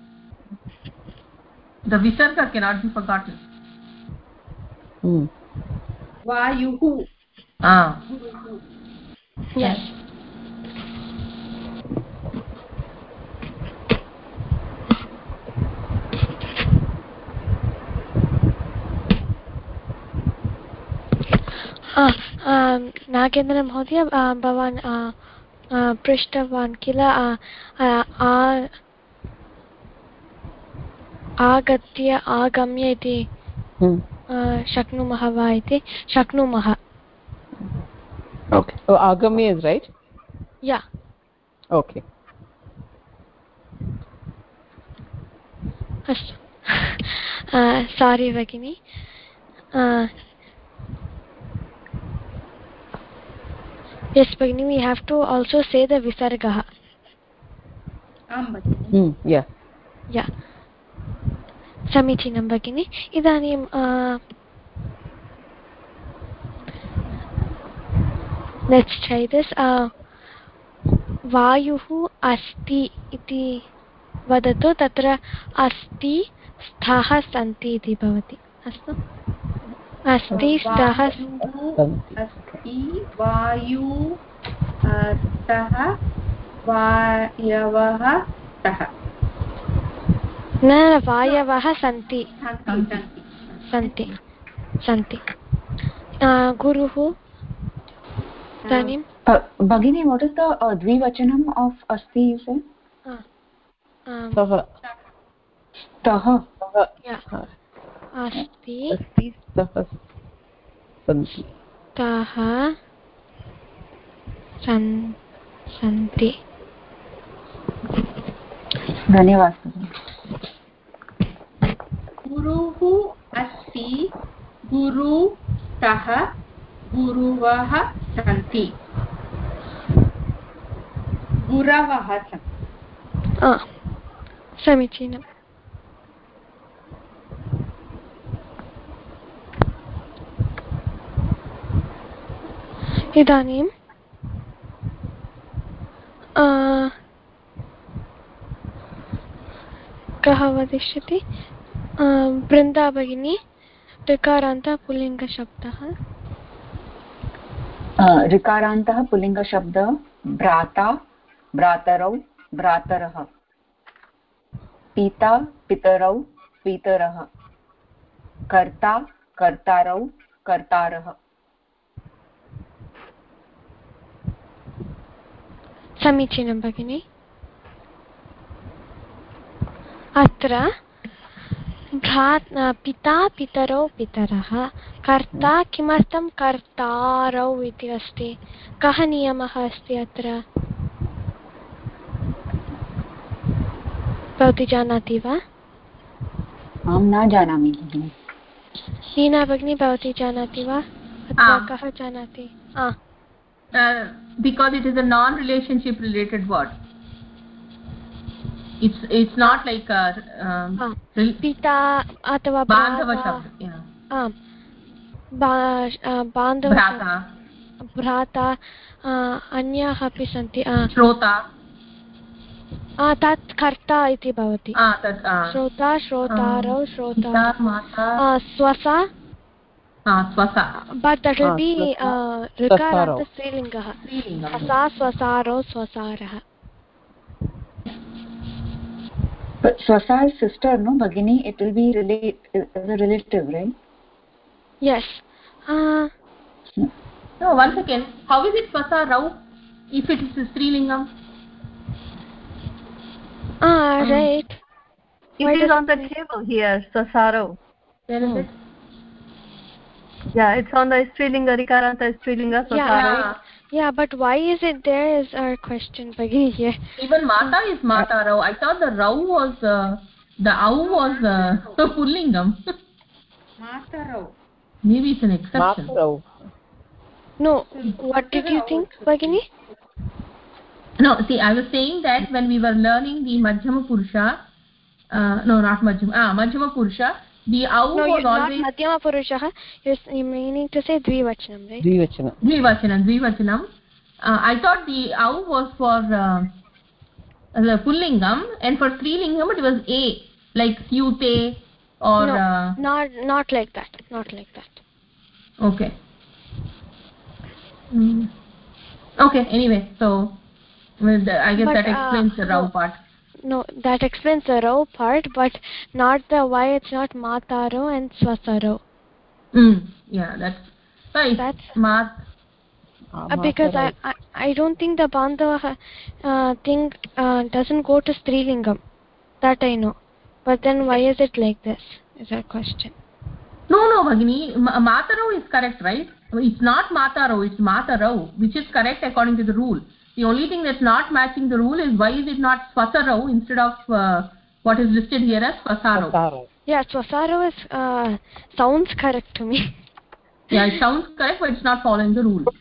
The visarga cannot be forgotten. Hmm. Vayuhu. Ah. Yes. Nagendra महोदय, भवान् पृष्टवान् किल आगत्य आगम्य इति शक्नुमः वा इति. शक्नुमः. Okay. So agamya is right? Yeah. Okay. Astu. Uh, sorry Vagini. Uh, yes Vagini, we have to also say the visargah. Am Vagini. Hmm. Yeah. Yeah. Samichinam Vagini. Idanim uh, let's try this. Uh, Vayuhu asti iti वदतु. तत्र अस्ति स्थाः सन्ति इति भवति. अस्तु. अस्ति स्थाः अस्ति वायु स्तः वायवः स्तः. न वायवः सन्ति सन्ति सन्ति. गुरुः इदानीं Bhagini, what is the uh, dvivachanam of asti you said? Stah. Stah. Yeah. Asti. Asti stah santi. Stah san santi. धन्यवाद. गुरुः अस्ति, गुरु स्तः, गुरुवः सन्ति, गुरवः सन्ति. समीचीनम्. इदानीं कः वदिष्यति? बृन्दा भगिनी. ऋकारान्तः पुल्लिङ्गशब्दः. ऋकारान्तः पुल्लिङ्गशब्दः भ्राता, भ्रातरौ, भ्रातरः. पिता, पितरौ, पितरः. कर्ता, कर्तारौ, कर्तारः. समीचीनं भगिनि. अत्र पिता पितरौ पितरः. कर्ता किमर्थं कर्तारौ इति अस्ति? कः नियमः अस्ति अत्र? भवती जानाति वा? अहं न जानामि. हीना भगिनी, भवती जानाति वा? अथवा कः जानाति? Because it is a non-relationship related word. It's it's not like a um, pita अथवा बान्धव शब्द. Yeah. आम्. बान्धव. भ्राता. भ्राता. अन्याः अपि सन्ति. श्रोता. ah tat karta iti bhavati. ah tat ah Shrota shrotarau shrota mata ah swasa ah swasa, but that will Ah, be swasa, uh, swasarau. rikaranta strilingah. strilingam. Swasa swasarau swasarah. But Swasa is sister, no, Bhagini? It will be relate as a relative, right? Yes. Uh, No, one second. How is it swasa rau if it is strilingam? ah, right. It Why is does on the it- table here, Swasaro. Where is it? Yeah, it's on the Strilinga, Rikaranta Strilinga, Swasaro. Yeah. yeah, but why is it there is our question Bhagini here. Even mata is mata rau. I thought the rau was uh, the au was uh, pullingam. Matarau. Maybe it's an exception. Matarau. No, what did you think Bhagini? No, see, I was saying that when we were learning the Madhyama Purusha, uh, no, not Madhyama, ah, Madhyama Purusha, the au No, was you're not always Madhyama Purushah. You're, you're meaning to say Dvivachanam, right? Dvivachanam. Dvivachanam, Dvivachanam. Uh, I thought the au was for uh, the pullingam, and for strilingam it was a, like syute or. No, Uh, not not like that. Not like that. okay. Mm. Okay. Anyway, so well, the, I guess But, that explains uh, the rau no. part. No, that explains the rau part, but not the why it's not Mataro and Swasaro. Mm. Yeah, that's right. That's Mat. uh, because I, I I don't think the Bandhava uh, thing uh, doesn't go to Strilingam. That I know. But then why is it like this? Is our question. No, no, Bhagini. Ma- Matarau is correct, right? It's not Matarau, it's Matarau, which is correct according to the rule. The only thing that's not matching the rule is why is it not Swasarau instead of uh, what is listed here as Swasarau. Swasarau. Yeah, Swasarau is uh, sounds correct to me. Yeah, it sounds correct, but it's not following the rule.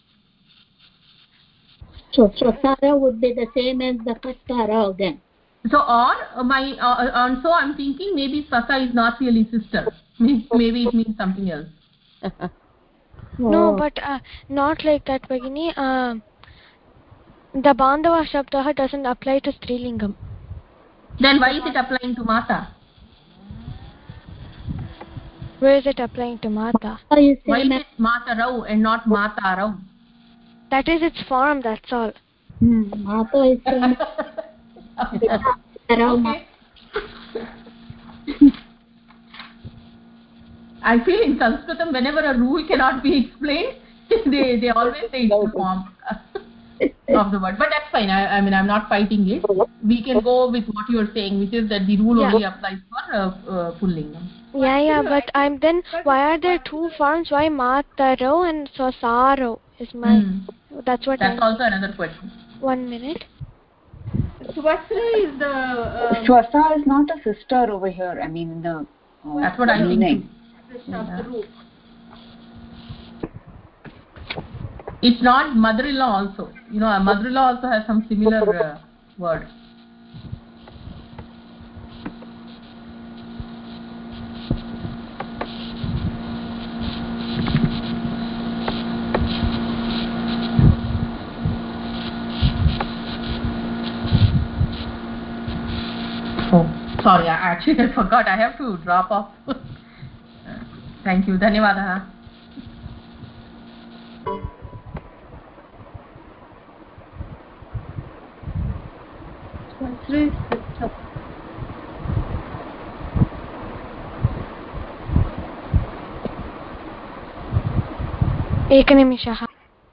So Swasara would be the same as the Kastarau then. So, or uh, my, uh, uh, and so I'm thinking maybe Swasa is not really sister. Maybe it means something else. No, but uh, not like that, Bhagini. Uh, the Bandhava Shabdaha doesn't apply to Strilingam. Then why is it applying to Mata? Where is it applying to Mata? Why is it Mata Rau and not Mata Rau? That is its form, that's all. Hmm, Mata is same. Okay. I feel in Sanskritam, whenever a rule cannot be explained, they, they always say it's the form of the word. But that's fine. I, I mean, I'm not fighting it. We can go with what you're saying, which is that the rule Yeah. only applies for uh, uh, Pullingam. Yeah, yeah, but I'm then, why are there two forms? Why Mataro and Swasaro is my, Mm. that's what That's I'm also another question. One minute. Swasra is the... Uh, Swasa is not a sister over here. I mean, the... Uh, That's what I think name. too. Yeah. It's not mother-in-law also. You know, a mother-in-law also has some similar uh, word. Oh, sorry, I actually I forgot. I have to drop off. Thank you. Dhanyavadaha. Swasra is sister. एकनिमिषः.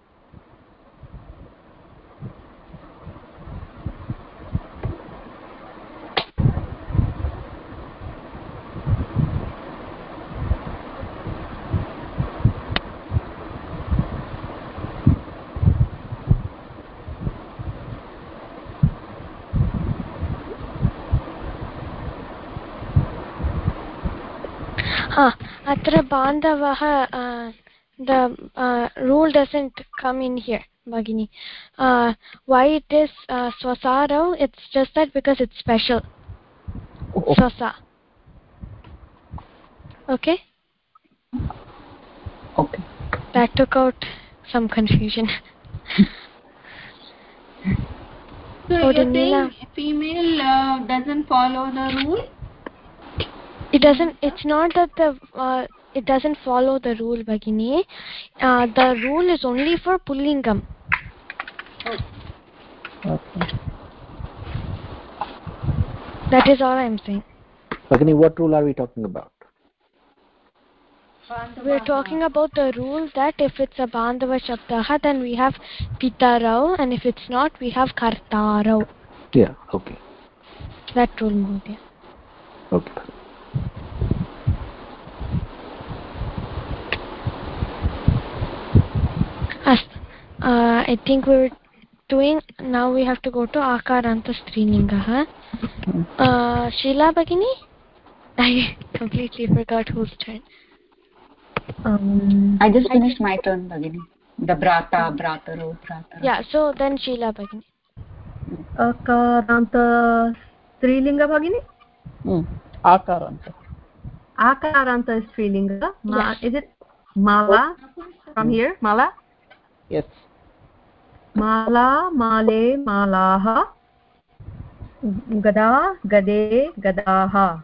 Ah, atra bandhavah, uh, the uh, rule doesn't come in here, Bhagini. Uh, why it is uh, Swasaro, it's just that because it's special. Oh. Swasa. Okay? Okay. That took out some confusion. So Oh, you're Nila. saying female uh, doesn't follow the rule? It doesn't. It's not that the uh, it doesn't follow the rule, Bhagini. Uh, the rule is only for Pullingam. Okay. That is all I'm saying. Bhagini, what rule are we talking about? We're talking about the rule that if it's a Bandhava Shabdaha, then we have Pitarau, and if it's not, we have Kartarau. Yeah, okay. That rule, Mahodaya. Okay. As, uh, I think we're doing, now we have to go to Akaranta Strilinga. Uh, Sheila Bhagini? I completely forgot whose turn. Um, I just finished my turn, Bhagini. The Brata, Brataro, Bratara. Yeah, so then Sheila Bhagini. Akaranta Strilinga Bhagini? Hmm. Akaranta. Akaranta is Strilinga. Ma, Yes. Is it Mala from here? Mala? Yes. Mala, Male, Malaha. Gada, Gade, Gadaha.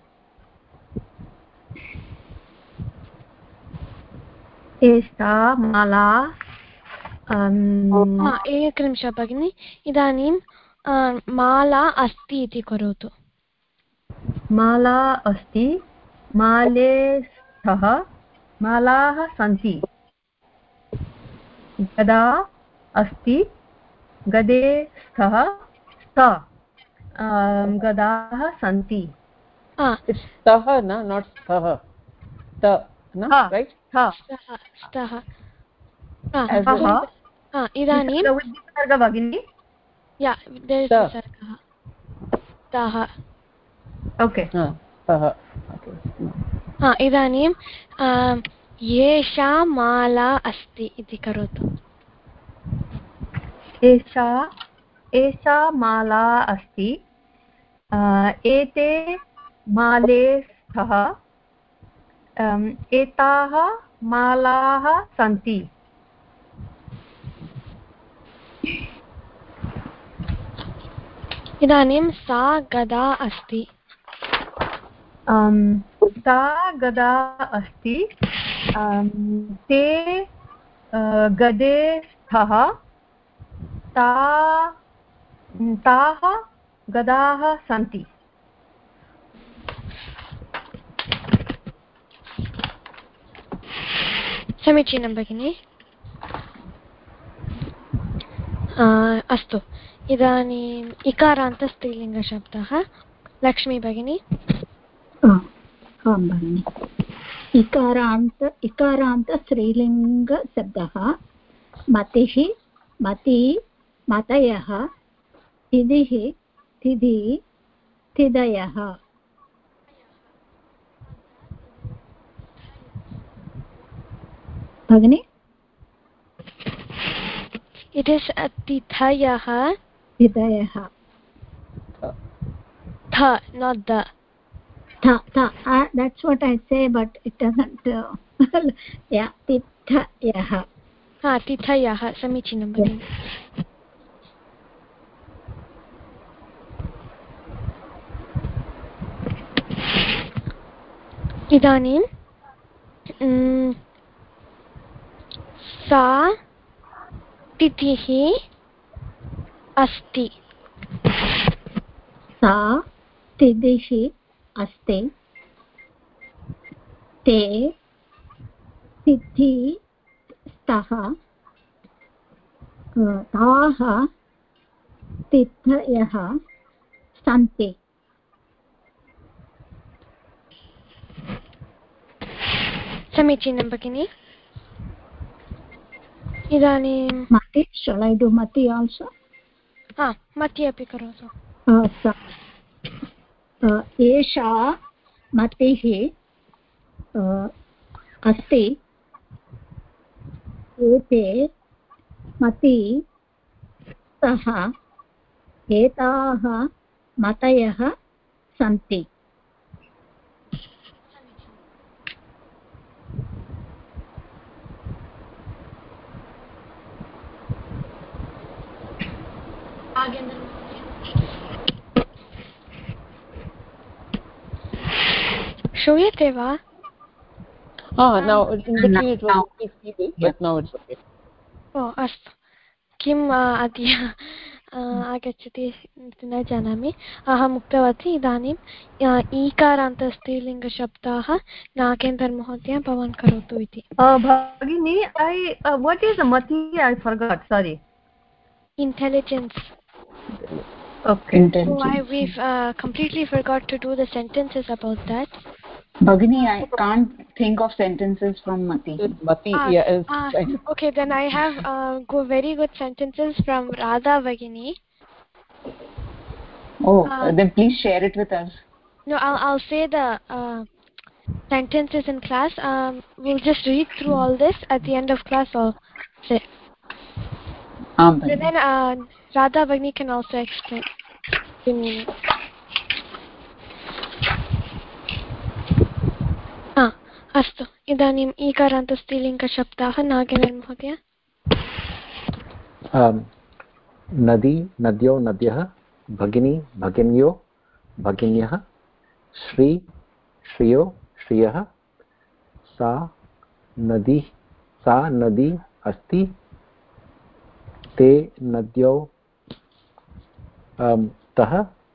एषा माला एकनिमिषः भगिनि इदानीं माला अस्ति इति करोतु माला अस्ति माले स्तः मालाः सन्ति गदा अस्ति गदे स्तः स्त गदाः सन्ति स्तः न not स्तः st no right स्तः इदानीं विसर्ग भगिनी या there is विसर्गः स्तः ओके स्तः इदानीं एषा माला अस्ति इति करोतु एषा एषा माला अस्ति एते माले स्तः एताः मालाः सन्ति इदानीं सा गदा अस्ति सा गदा अस्ति ते गदे स्तः ता ताः गदाः सन्ति समीचीनं भगिनि अस्तु इदानीम् इकारान्तस्त्रीलिङ्गशब्दः लक्ष्मी भगिनी आं भगिनि इकारान्त इकारान्तस्त्रीलिङ्गशब्दः मतिः मती मतयः तिथिः तिथि तिथयः भगिनि it is tithayah tithayah tha not the tha tha uh, that's what I say but it doesn't uh, yeah tithayah ha tithayah samichinam bhagini idanim सा तिथिः अस्ति सा तिथिः अस्ति ते तिथि स्तः ताः तिथयः सन्ति समीचीनं भगिनि इदानीं मति shall I do mati also हा मति अपि करोतु एषा मतिः अस्ति एते मति स्तः एताः मतयः सन्ति श्रूयते वा? Ah, now in between it was feeble, but now it's okay. ओ अस्तु किम् अद्य आगच्छति इति न जानामि अहम् उक्तवती इदानीं ईकारान्तस्त्रीलिङ्गशब्दाः नागेन्द्र महोदय भवान् करोतु इति भगिनी I what is mati I forgot sorry intelligence okay intelligence. why we've uh, completely forgot to do the sentences about that. Bhagini, I can't think of sentences from Mati. Mati, ah, yeah. Is ah, okay, then I have uh, go very good sentences from Radha Bhagini. Oh, uh, then please share it with us. No, I'll, I'll say the uh, sentences in class. Um, we'll just read through all this at the end of class. I'll say. Um, and then uh, Radha Bhagini can also explain the meaning. Ah, अस्तु इदानीम् ईकारान्तस्त्रीलिङ्गशब्दाः नागेन्द्र महोदय. नदी नद्यो नद्यः भगिनी भगिन्यो भगिन्यः श्री श्रियो श्रियः सा नदी सा नदी अस्ति ते नद्यौ तः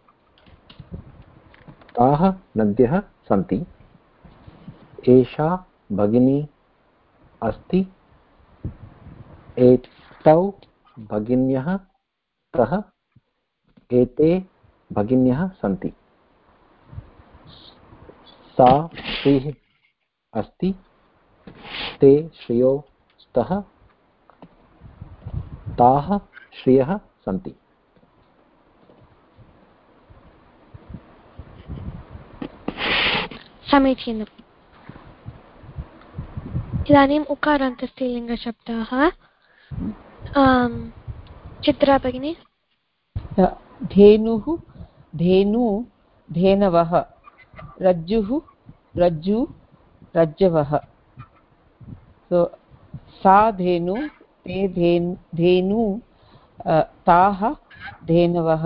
ताः नद्यः सन्ति एषा भगिनी अस्ति एतौ भगिन्यः तः एते भगिन्यः सन्ति सा श्रीः अस्ति ते श्रियो स्तः ताः श्रियः सन्ति. समीचीनम्. इदानीम् उकारान्तस्त्रीलिङ्गशब्दाः. चित्रा भगिनी. धेनुः धेनु धेनवः रज्जुः रज्जु रज्जवः. So सा धेनु ते धेन् धेनु ताः धेनवः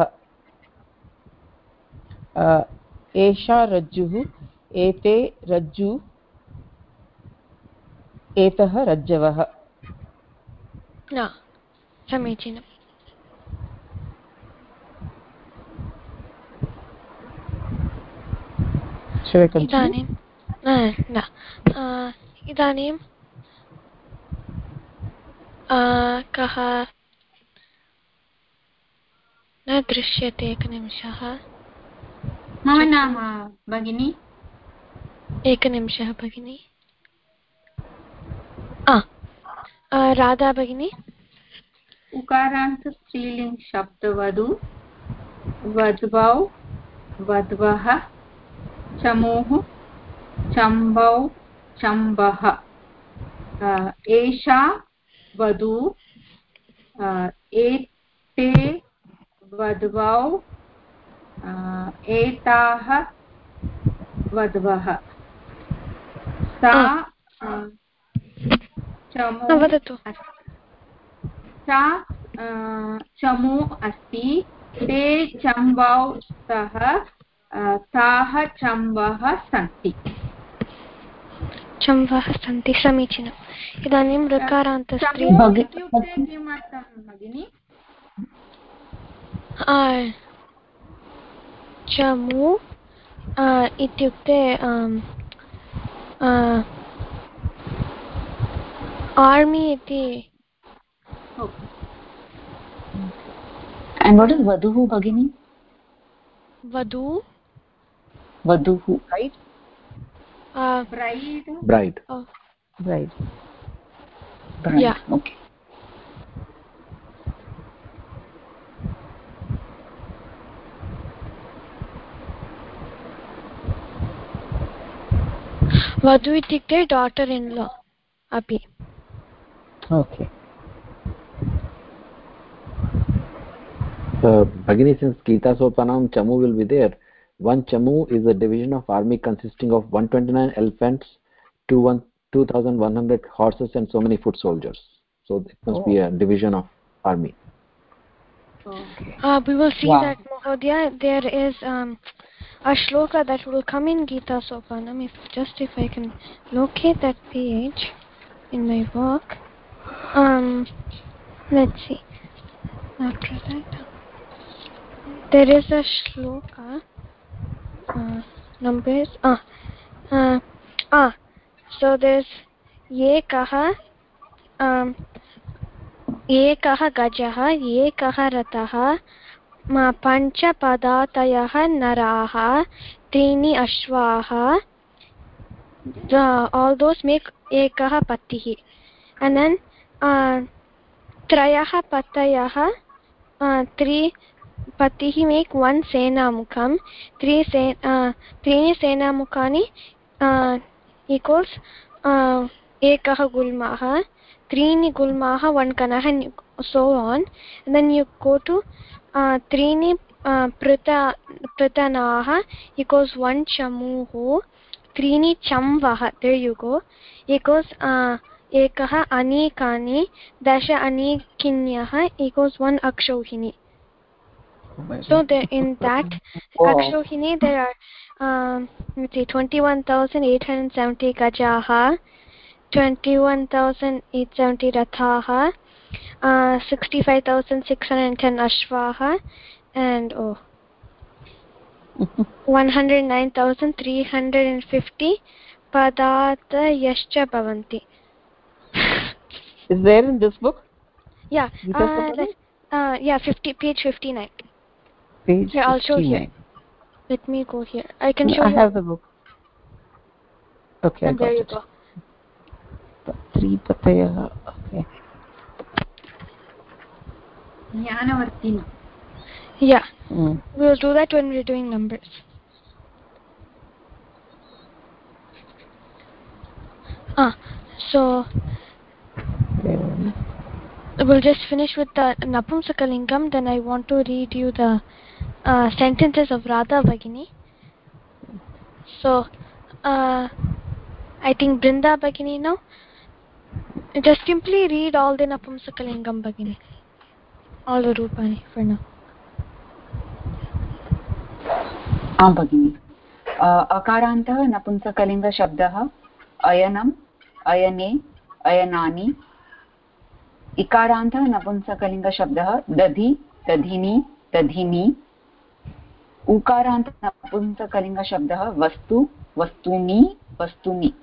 एषा रज्जुः एते रज्जु एतः रज्जवः. समीचीनम्. इदानीं न इदानीं कः न दृश्यते एकनिमिषः. मम नाम भगिनी. एकनिमिषः भगिनी. राधा भगिनी. उकारान्त स्त्रीलिङ्ग शब्दवधु वध्वौ वध्वः चमोः चम्बौ चम्बः एषा वधू एते वध्वौ एताः वध्वः सा चमो सा चमो अस्ति ते चम्बौ स्तः ताः चम्बः सन्ति. चम्बः सन्ति. समीचीनम्. इदानीं ऋकारान्तस्त्री इत्युक्ते किमर्थं भगिनि? चमु इत्युक्ते आर्मी इति. And what is vaduhu bhagini? Vadu. Vaduhu. Right. Uh, bride. Bride. Oh. Bride. Bride. Yeah. Okay. Vadu ityukte daughter-in-law. Api. Okay. Uh, Bhagini, since Gita Sopanam Chamu will be there, one Chamu is a division of army consisting of one hundred twenty-nine elephants, two thousand one hundred horses and so many foot soldiers. So it must oh. be a division of army. Okay. Uh, we will see wow. that, Mahodaya, there is um, a shloka that will come in Gita Sopanam. If just if I can locate that page in my work. Um, let's see. After that, there is a shloka. Uh, numbers. Ah, uh, ah. So there's Yekaha. Um, Ekah Gajah, Ekah Ratah, Panchapadatayah Naraha, Trini Ashvaha. The, all those make Ekah Patihi. And then uh, Trayaha Patayah, uh, three Patihi make one Sena Mukham, three sen, uh, Trini Sena Mukhani uh, equals uh, Ekah Gulmaha, Trini Gulmaha, one Kanaha, and so on. And then you go to uh, Trini uh, Prita, Pritanaha equals one Chamuhu, Trini Chamvaha, there you go, equals uh, Ekah Anikani, Dasha Anikinyaha equals one Akshohini. So there, in that oh. Akshohini there are um, let's see, twenty-one thousand eight hundred seventy Gajaha, twenty-one thousand eight hundred seventy Rathaha, uh, sixty-five thousand six hundred ten Ashvaha, and oh, one hundred nine thousand three hundred fifty Padata Yascha Bhavanti. Is there in this book? Yeah, uh, let, uh, yeah, fifty, page fifty-nine. Page here, I'll show fifty-nine. here. Let me go here. I can no, show I you. I have the book. Okay, and I got there you it. go. Three Patayah. Okay. Jnanavartina. Yeah, Mm. we'll do that when we're doing numbers. Ah, so Okay. we'll just finish with the Napumsakalingam. Then I want to read you the uh, sentences of Radha Bhagini. So, uh, I think Brinda Bhagini now. Just simply read all the Napumsakalingam Bhagini. All the Rupani for now. आं भगिनि अकारान्तः नपुंसकलिङ्गशब्दः अयनम् अयने अयनानि इकारान्तः नपुंसकलिङ्गशब्दः दधि दधिनि दधिनि उकारान्तः नपुंसकलिङ्गशब्दः वस्तु वस्तूनि वस्तूनि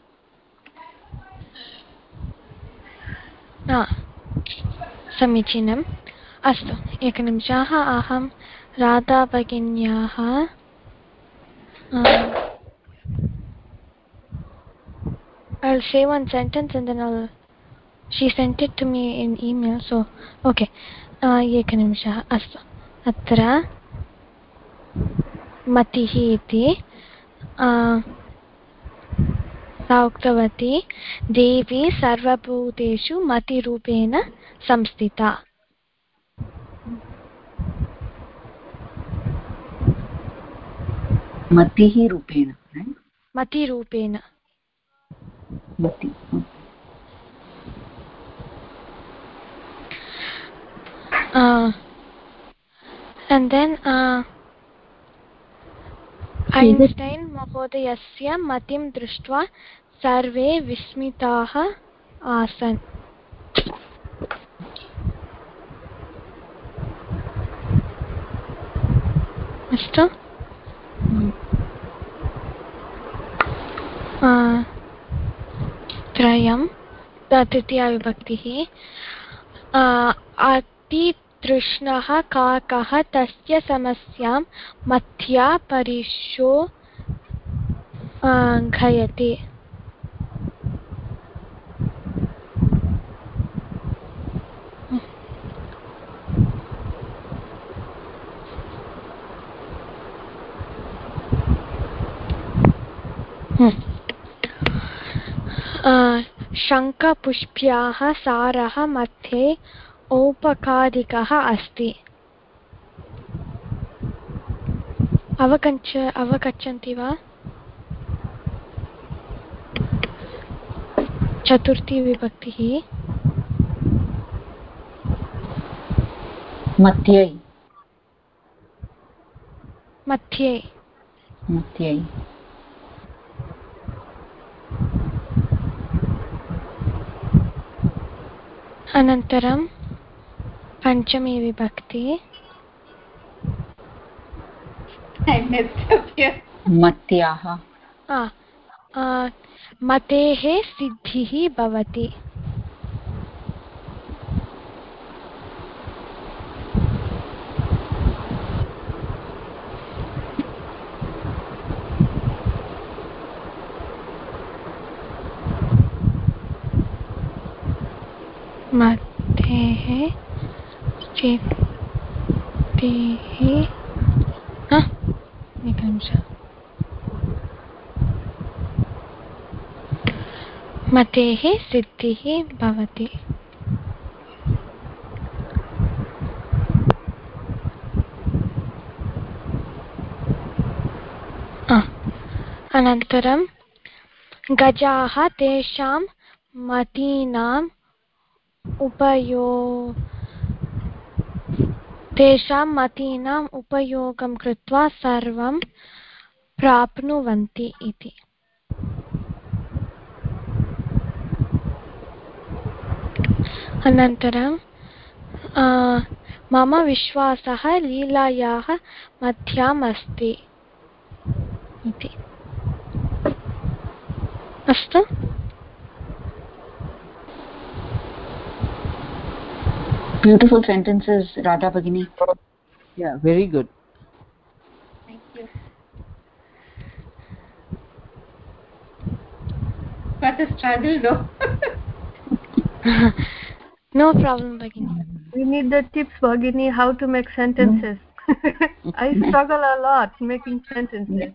समीचीनम् अस्तु एकनिमिषः अहं Radha भगिन्याः I'll say one sentence and then I'll she sent it to me in email, so okay. एकनिमिषः अस्तु अत्र मतिः इति सा उक्तवती देवी सर्वभूतेषु मतिरूपेण संस्थिता. मतिः रूपेण मतिरूपेण मति uh, and then uh, Einstein महोदयस्य मतिं दृष्ट्वा सर्वे विस्मिताः आसन्. अस्तु त्रयं तृतीया विभक्तिः अतितृष्णः काकः तस्य समस्यां मथ्या परिशो घयते. शङ्खपुष्प्याः सारः मध्ये औपकारिकः अस्ति. अवगच्छ अवगच्छन्ति वा? चतुर्थी विभक्तिः मध्ये मध्ये Matyai. अनन्तरं पञ्चमी विभक्ति मत्याः मतेः सिद्धिः भवति मतेः सिद्धिः एकनिमिषम् मतेः सिद्धिः भवति अनन्तरं गजाः तेषां मतीनाम् उपयो तेषां मतीनाम् उपयोगं कृत्वा सर्वं प्राप्नुवन्ति इति अनन्तरं मम विश्वासः लीलायाः मध्याम् अस्ति इति अस्तु Beautiful sentences, Radha Bhagini. Yeah, very good. Thank you. But the struggle though. No problem, Bhagini. We need the tips, Bhagini, how to make sentences. I struggle a lot making sentences.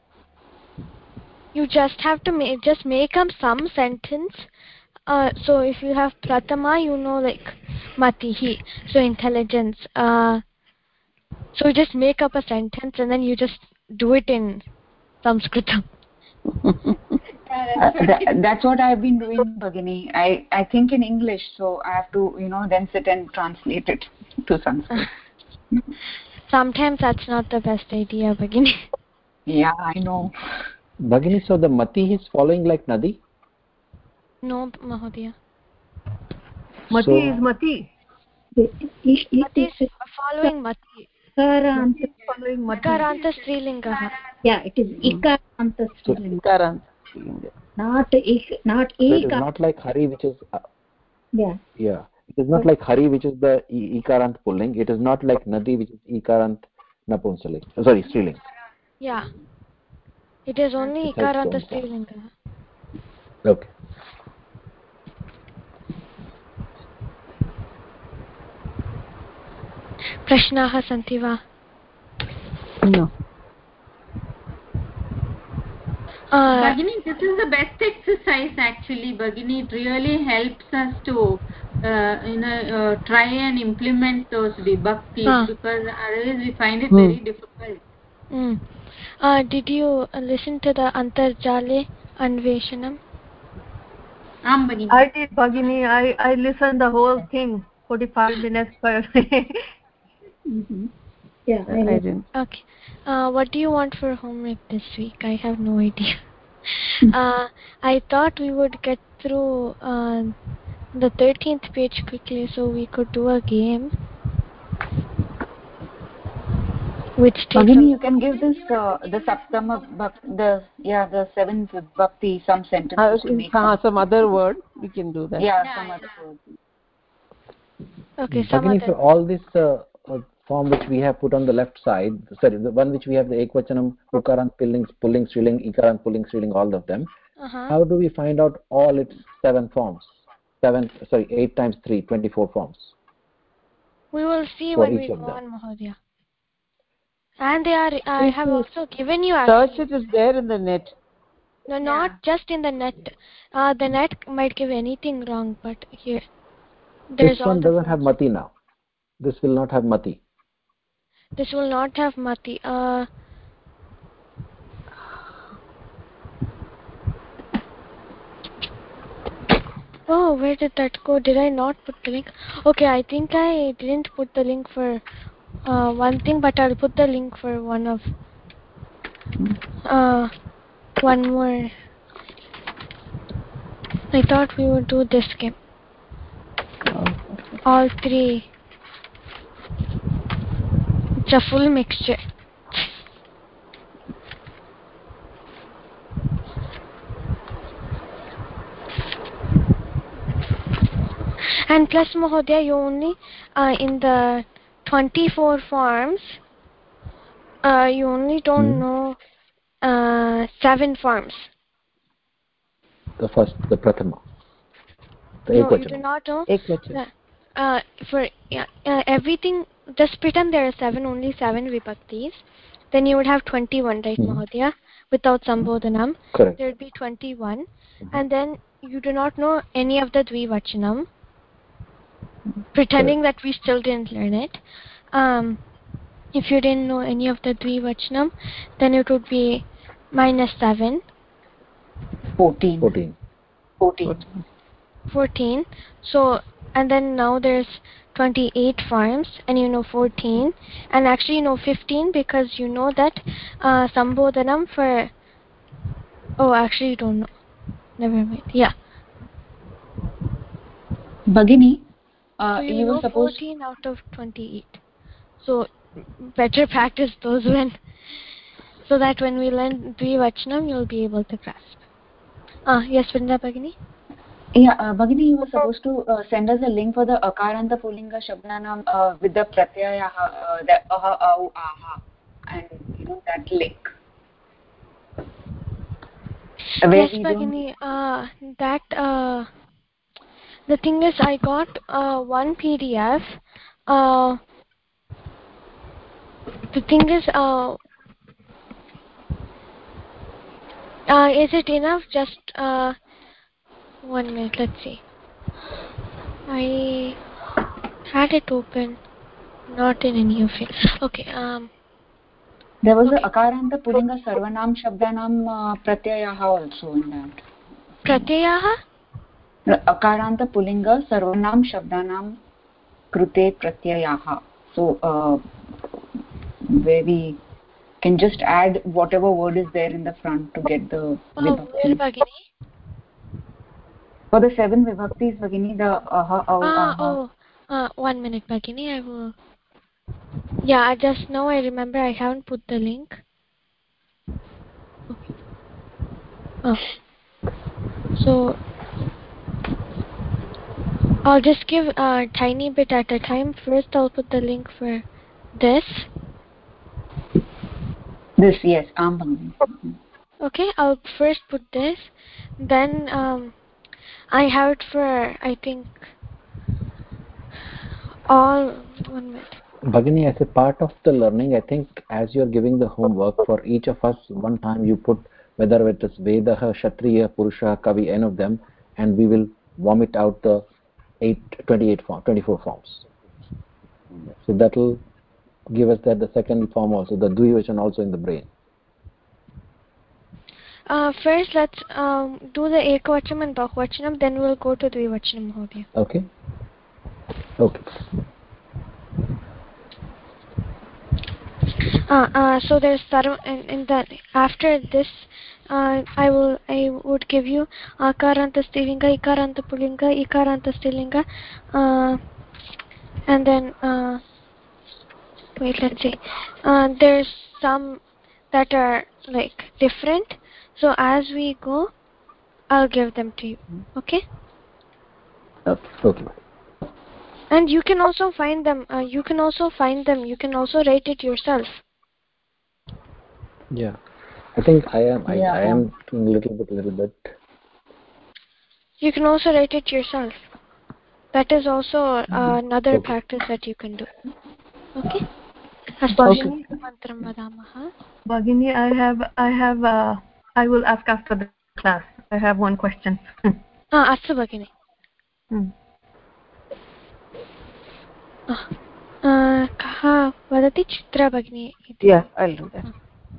You just have to make just make up some sentence. Uh, so if you have pratama, you know, like matihi, so intelligence. Uh, so you just make up a sentence and then you just do it in Sanskritam. uh, that, that's what I've been doing, Bhagini. I I think in English, so I have to, you know, then sit and translate it to Sanskrit. Sometimes that's not the best idea, Bhagini. Yeah, I know. Bhagini, so the mati is following like nadi? No, Mahodaya. Mati so, is mati. Mati is following mati. Ikaranta following mati. Ikaranta Strilinga. Yeah, it is Ikaranta Strilinga. Not ik, not so ik. it is not like hari, which is uh, yeah. Yeah, it is not like hari, which is the ikarant pulling. It is not like nadi, which is ikarant napunsalik. Uh, sorry, striling. Yeah, it is only It's like Ikaranta so. Strilinga. Okay. प्रश्नाः सन्ति वा? No. Uh, Bhagini, this is the best exercise actually, Bhagini. It really helps us to uh, you know, uh, try and implement those vibhaktis ah. because otherwise we find it hmm. very difficult. Mm. Uh, did you uh, listen to the Antarjale Anveshanam? Um, Bhagini. I did, Bhagini. I, I listened the whole thing, forty-five minutes per day. Mm-hmm. Yeah, I, I didn't. Okay. Uh, what do you want for homework this week? I have no idea. uh, I thought we would get through uh, the thirteenth page quickly so we could do a game. Which Bhagini, you can give this uh, the saptama the yeah the seventh bhakti some sentences uh, to make uh, some other word we can do that. Yeah, yeah some yeah. other word. Okay, some Bhagini, other. for all this uh, uh, form which we have put on the left side, sorry, the one which we have the ekvachanam, ukarant pulling, pulling, striling, ikarant pulling, striling, all of them. Uh-huh. How do we find out all its seven forms? Seven, sorry, eight times three, twenty-four forms. We will see when we go on, Mahodaya. And they are. I have also given you. Search it is there in the net. No, not yeah. just in the net. Uh, the net might give anything wrong, but here. There's This one all doesn't forms. have mati now. This will not have mati. This will not have mati. Uh, oh, where did that go? Did I not put the link? Okay, I think I didn't put the link for uh, one thing, but I'll put the link for one of Uh, one more. I thought we would do this game. All three. It's a full mixture. And plus, Mahodaya, you only, uh, in the twenty-four forms, uh, you only don't mm. know uh, seven forms. The first, the Prathama. The no, you do not know. Uh, uh, for yeah, uh, everything, just pretend there are seven, only seven vibhaktis. Then you would have twenty-one, right, mm-hmm. Mahodaya? Without Sambodhanam. Correct. There would be twenty-one. Mm-hmm. And then you do not know any of the Dvivachanam. Pretending Correct. That we still didn't learn it. Um, if you didn't know any of the Dvivachanam, then it would be minus seven. fourteen. fourteen. fourteen. fourteen. So, and then now there's twenty-eight forms, and you know fourteen. And actually you know fifteen because you know that uh, Sambodhanam for... Oh, actually you don't know. Never mind. Yeah. Bhagini, uh, so you, you know were supposed fourteen out of twenty-eight. So better practice those when, so that when we learn Dvivachanam, you'll be able to grasp. Ah, yes, Vrinda Bhagini? Yeah, uh, Bhagini, you were supposed to uh, send us a link for the Akaranta Pullinga Shabdanam uh, with the Pratyaya, uh, the aha, au, aha, and you know that link. Yes, Bhagini, uh, that, uh, the thing is, I got uh, one P D F. Uh, the thing is, uh, uh, is it enough? Just uh, one minute, let's see. I had it open, not in any of it. Okay. Um. There was okay. a Akaranta Pullinga Sarvanam Shabdanam uh, Pratyayaha also in that. Pratyayaha? Akaranta Pullinga Sarvanam Shabdanam Krute Pratyayaha. So, uh, where we can just add whatever word is there in the front to get the oh, vibhakti. Bhagini? For the seven vibhaktis, Bhagini, the aha, au, ah, aha. Oh, uh, one minute, Bhagini. I will. Yeah, just now I remember I haven't put the link. Okay. Oh. So, I'll just give a tiny bit at a time. First, I'll put the link for this. This, yes. Um, okay, I'll first put this. Then, um, I have it for, I think, all... One minute. Bhagini, as a part of the learning, I think as you're giving the homework for each of us, one time you put whether it is Vedaha, Kshatriya, Purusha, Kavi, any of them, and we will vomit out the eight, twenty-eight form, twenty-four forms. So that will give us that the second form also, the Dvivachan also in the brain. Uh, first, let's um, do the Ekavachanam and Bahuvachanam, then we'll go to Dvivachanam, Mahodaya. Okay. Okay. Uh, uh, so there's sarva, and, and that after this, uh, I will I would give you Akaranta Stilinga, Ikaranta Pullinga, Ikaranta Stilinga, uh, and then uh, wait, let's see. Uh, there's some that are like different. So as we go, I'll give them to you. Okay. Okay. Okay. And you can also find them. Uh, you can also find them. You can also write it yourself. Yeah, I think I am. I, yeah. I am doing a little bit, little bit. You can also write it yourself. That is also uh, another okay. practice that you can do. Okay. Bhagini, Bhagini, I have, I have, uh, I will ask after the class. I have one question. Ah, astu Bhagini. Hmm. Uh, kaha vadati Chitra Bhagini? Yeah, I'll do that.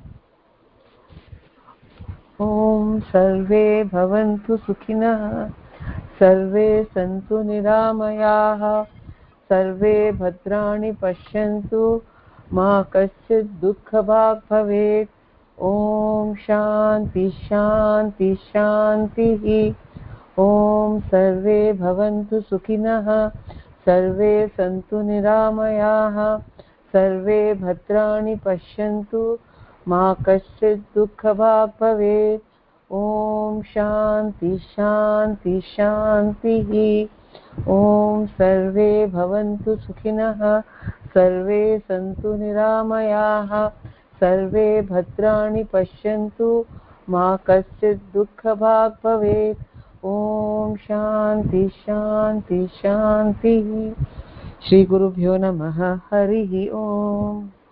Om Sarve Bhavantu Sukhinah Sarve Santu Niramayah Sarve Bhadrani Pashyantu Ma Kaschid Dukkha Bhag Bhavet ॐ शान्ति शान्ति शान्तिः। ॐ सर्वे भवन्तु सुखिनः, सर्वे सन्तु निरामयाः, सर्वे भद्राणि पश्यन्तु, मा कश्चित् दुःखभाग् भवेत्। ॐ शान्ति शान्ति शान्तिः। ॐ सर्वे भवन्तु सुखिनः, सर्वे सन्तु निरामयाः, सर्वे भद्राणि पश्यन्तु, मा कश्चित् दुःखभाग् भवेत्। ॐ शान्ति शान्ति शान्तिः। श्रीगुरुभ्यो नमः। हरिः ओम्।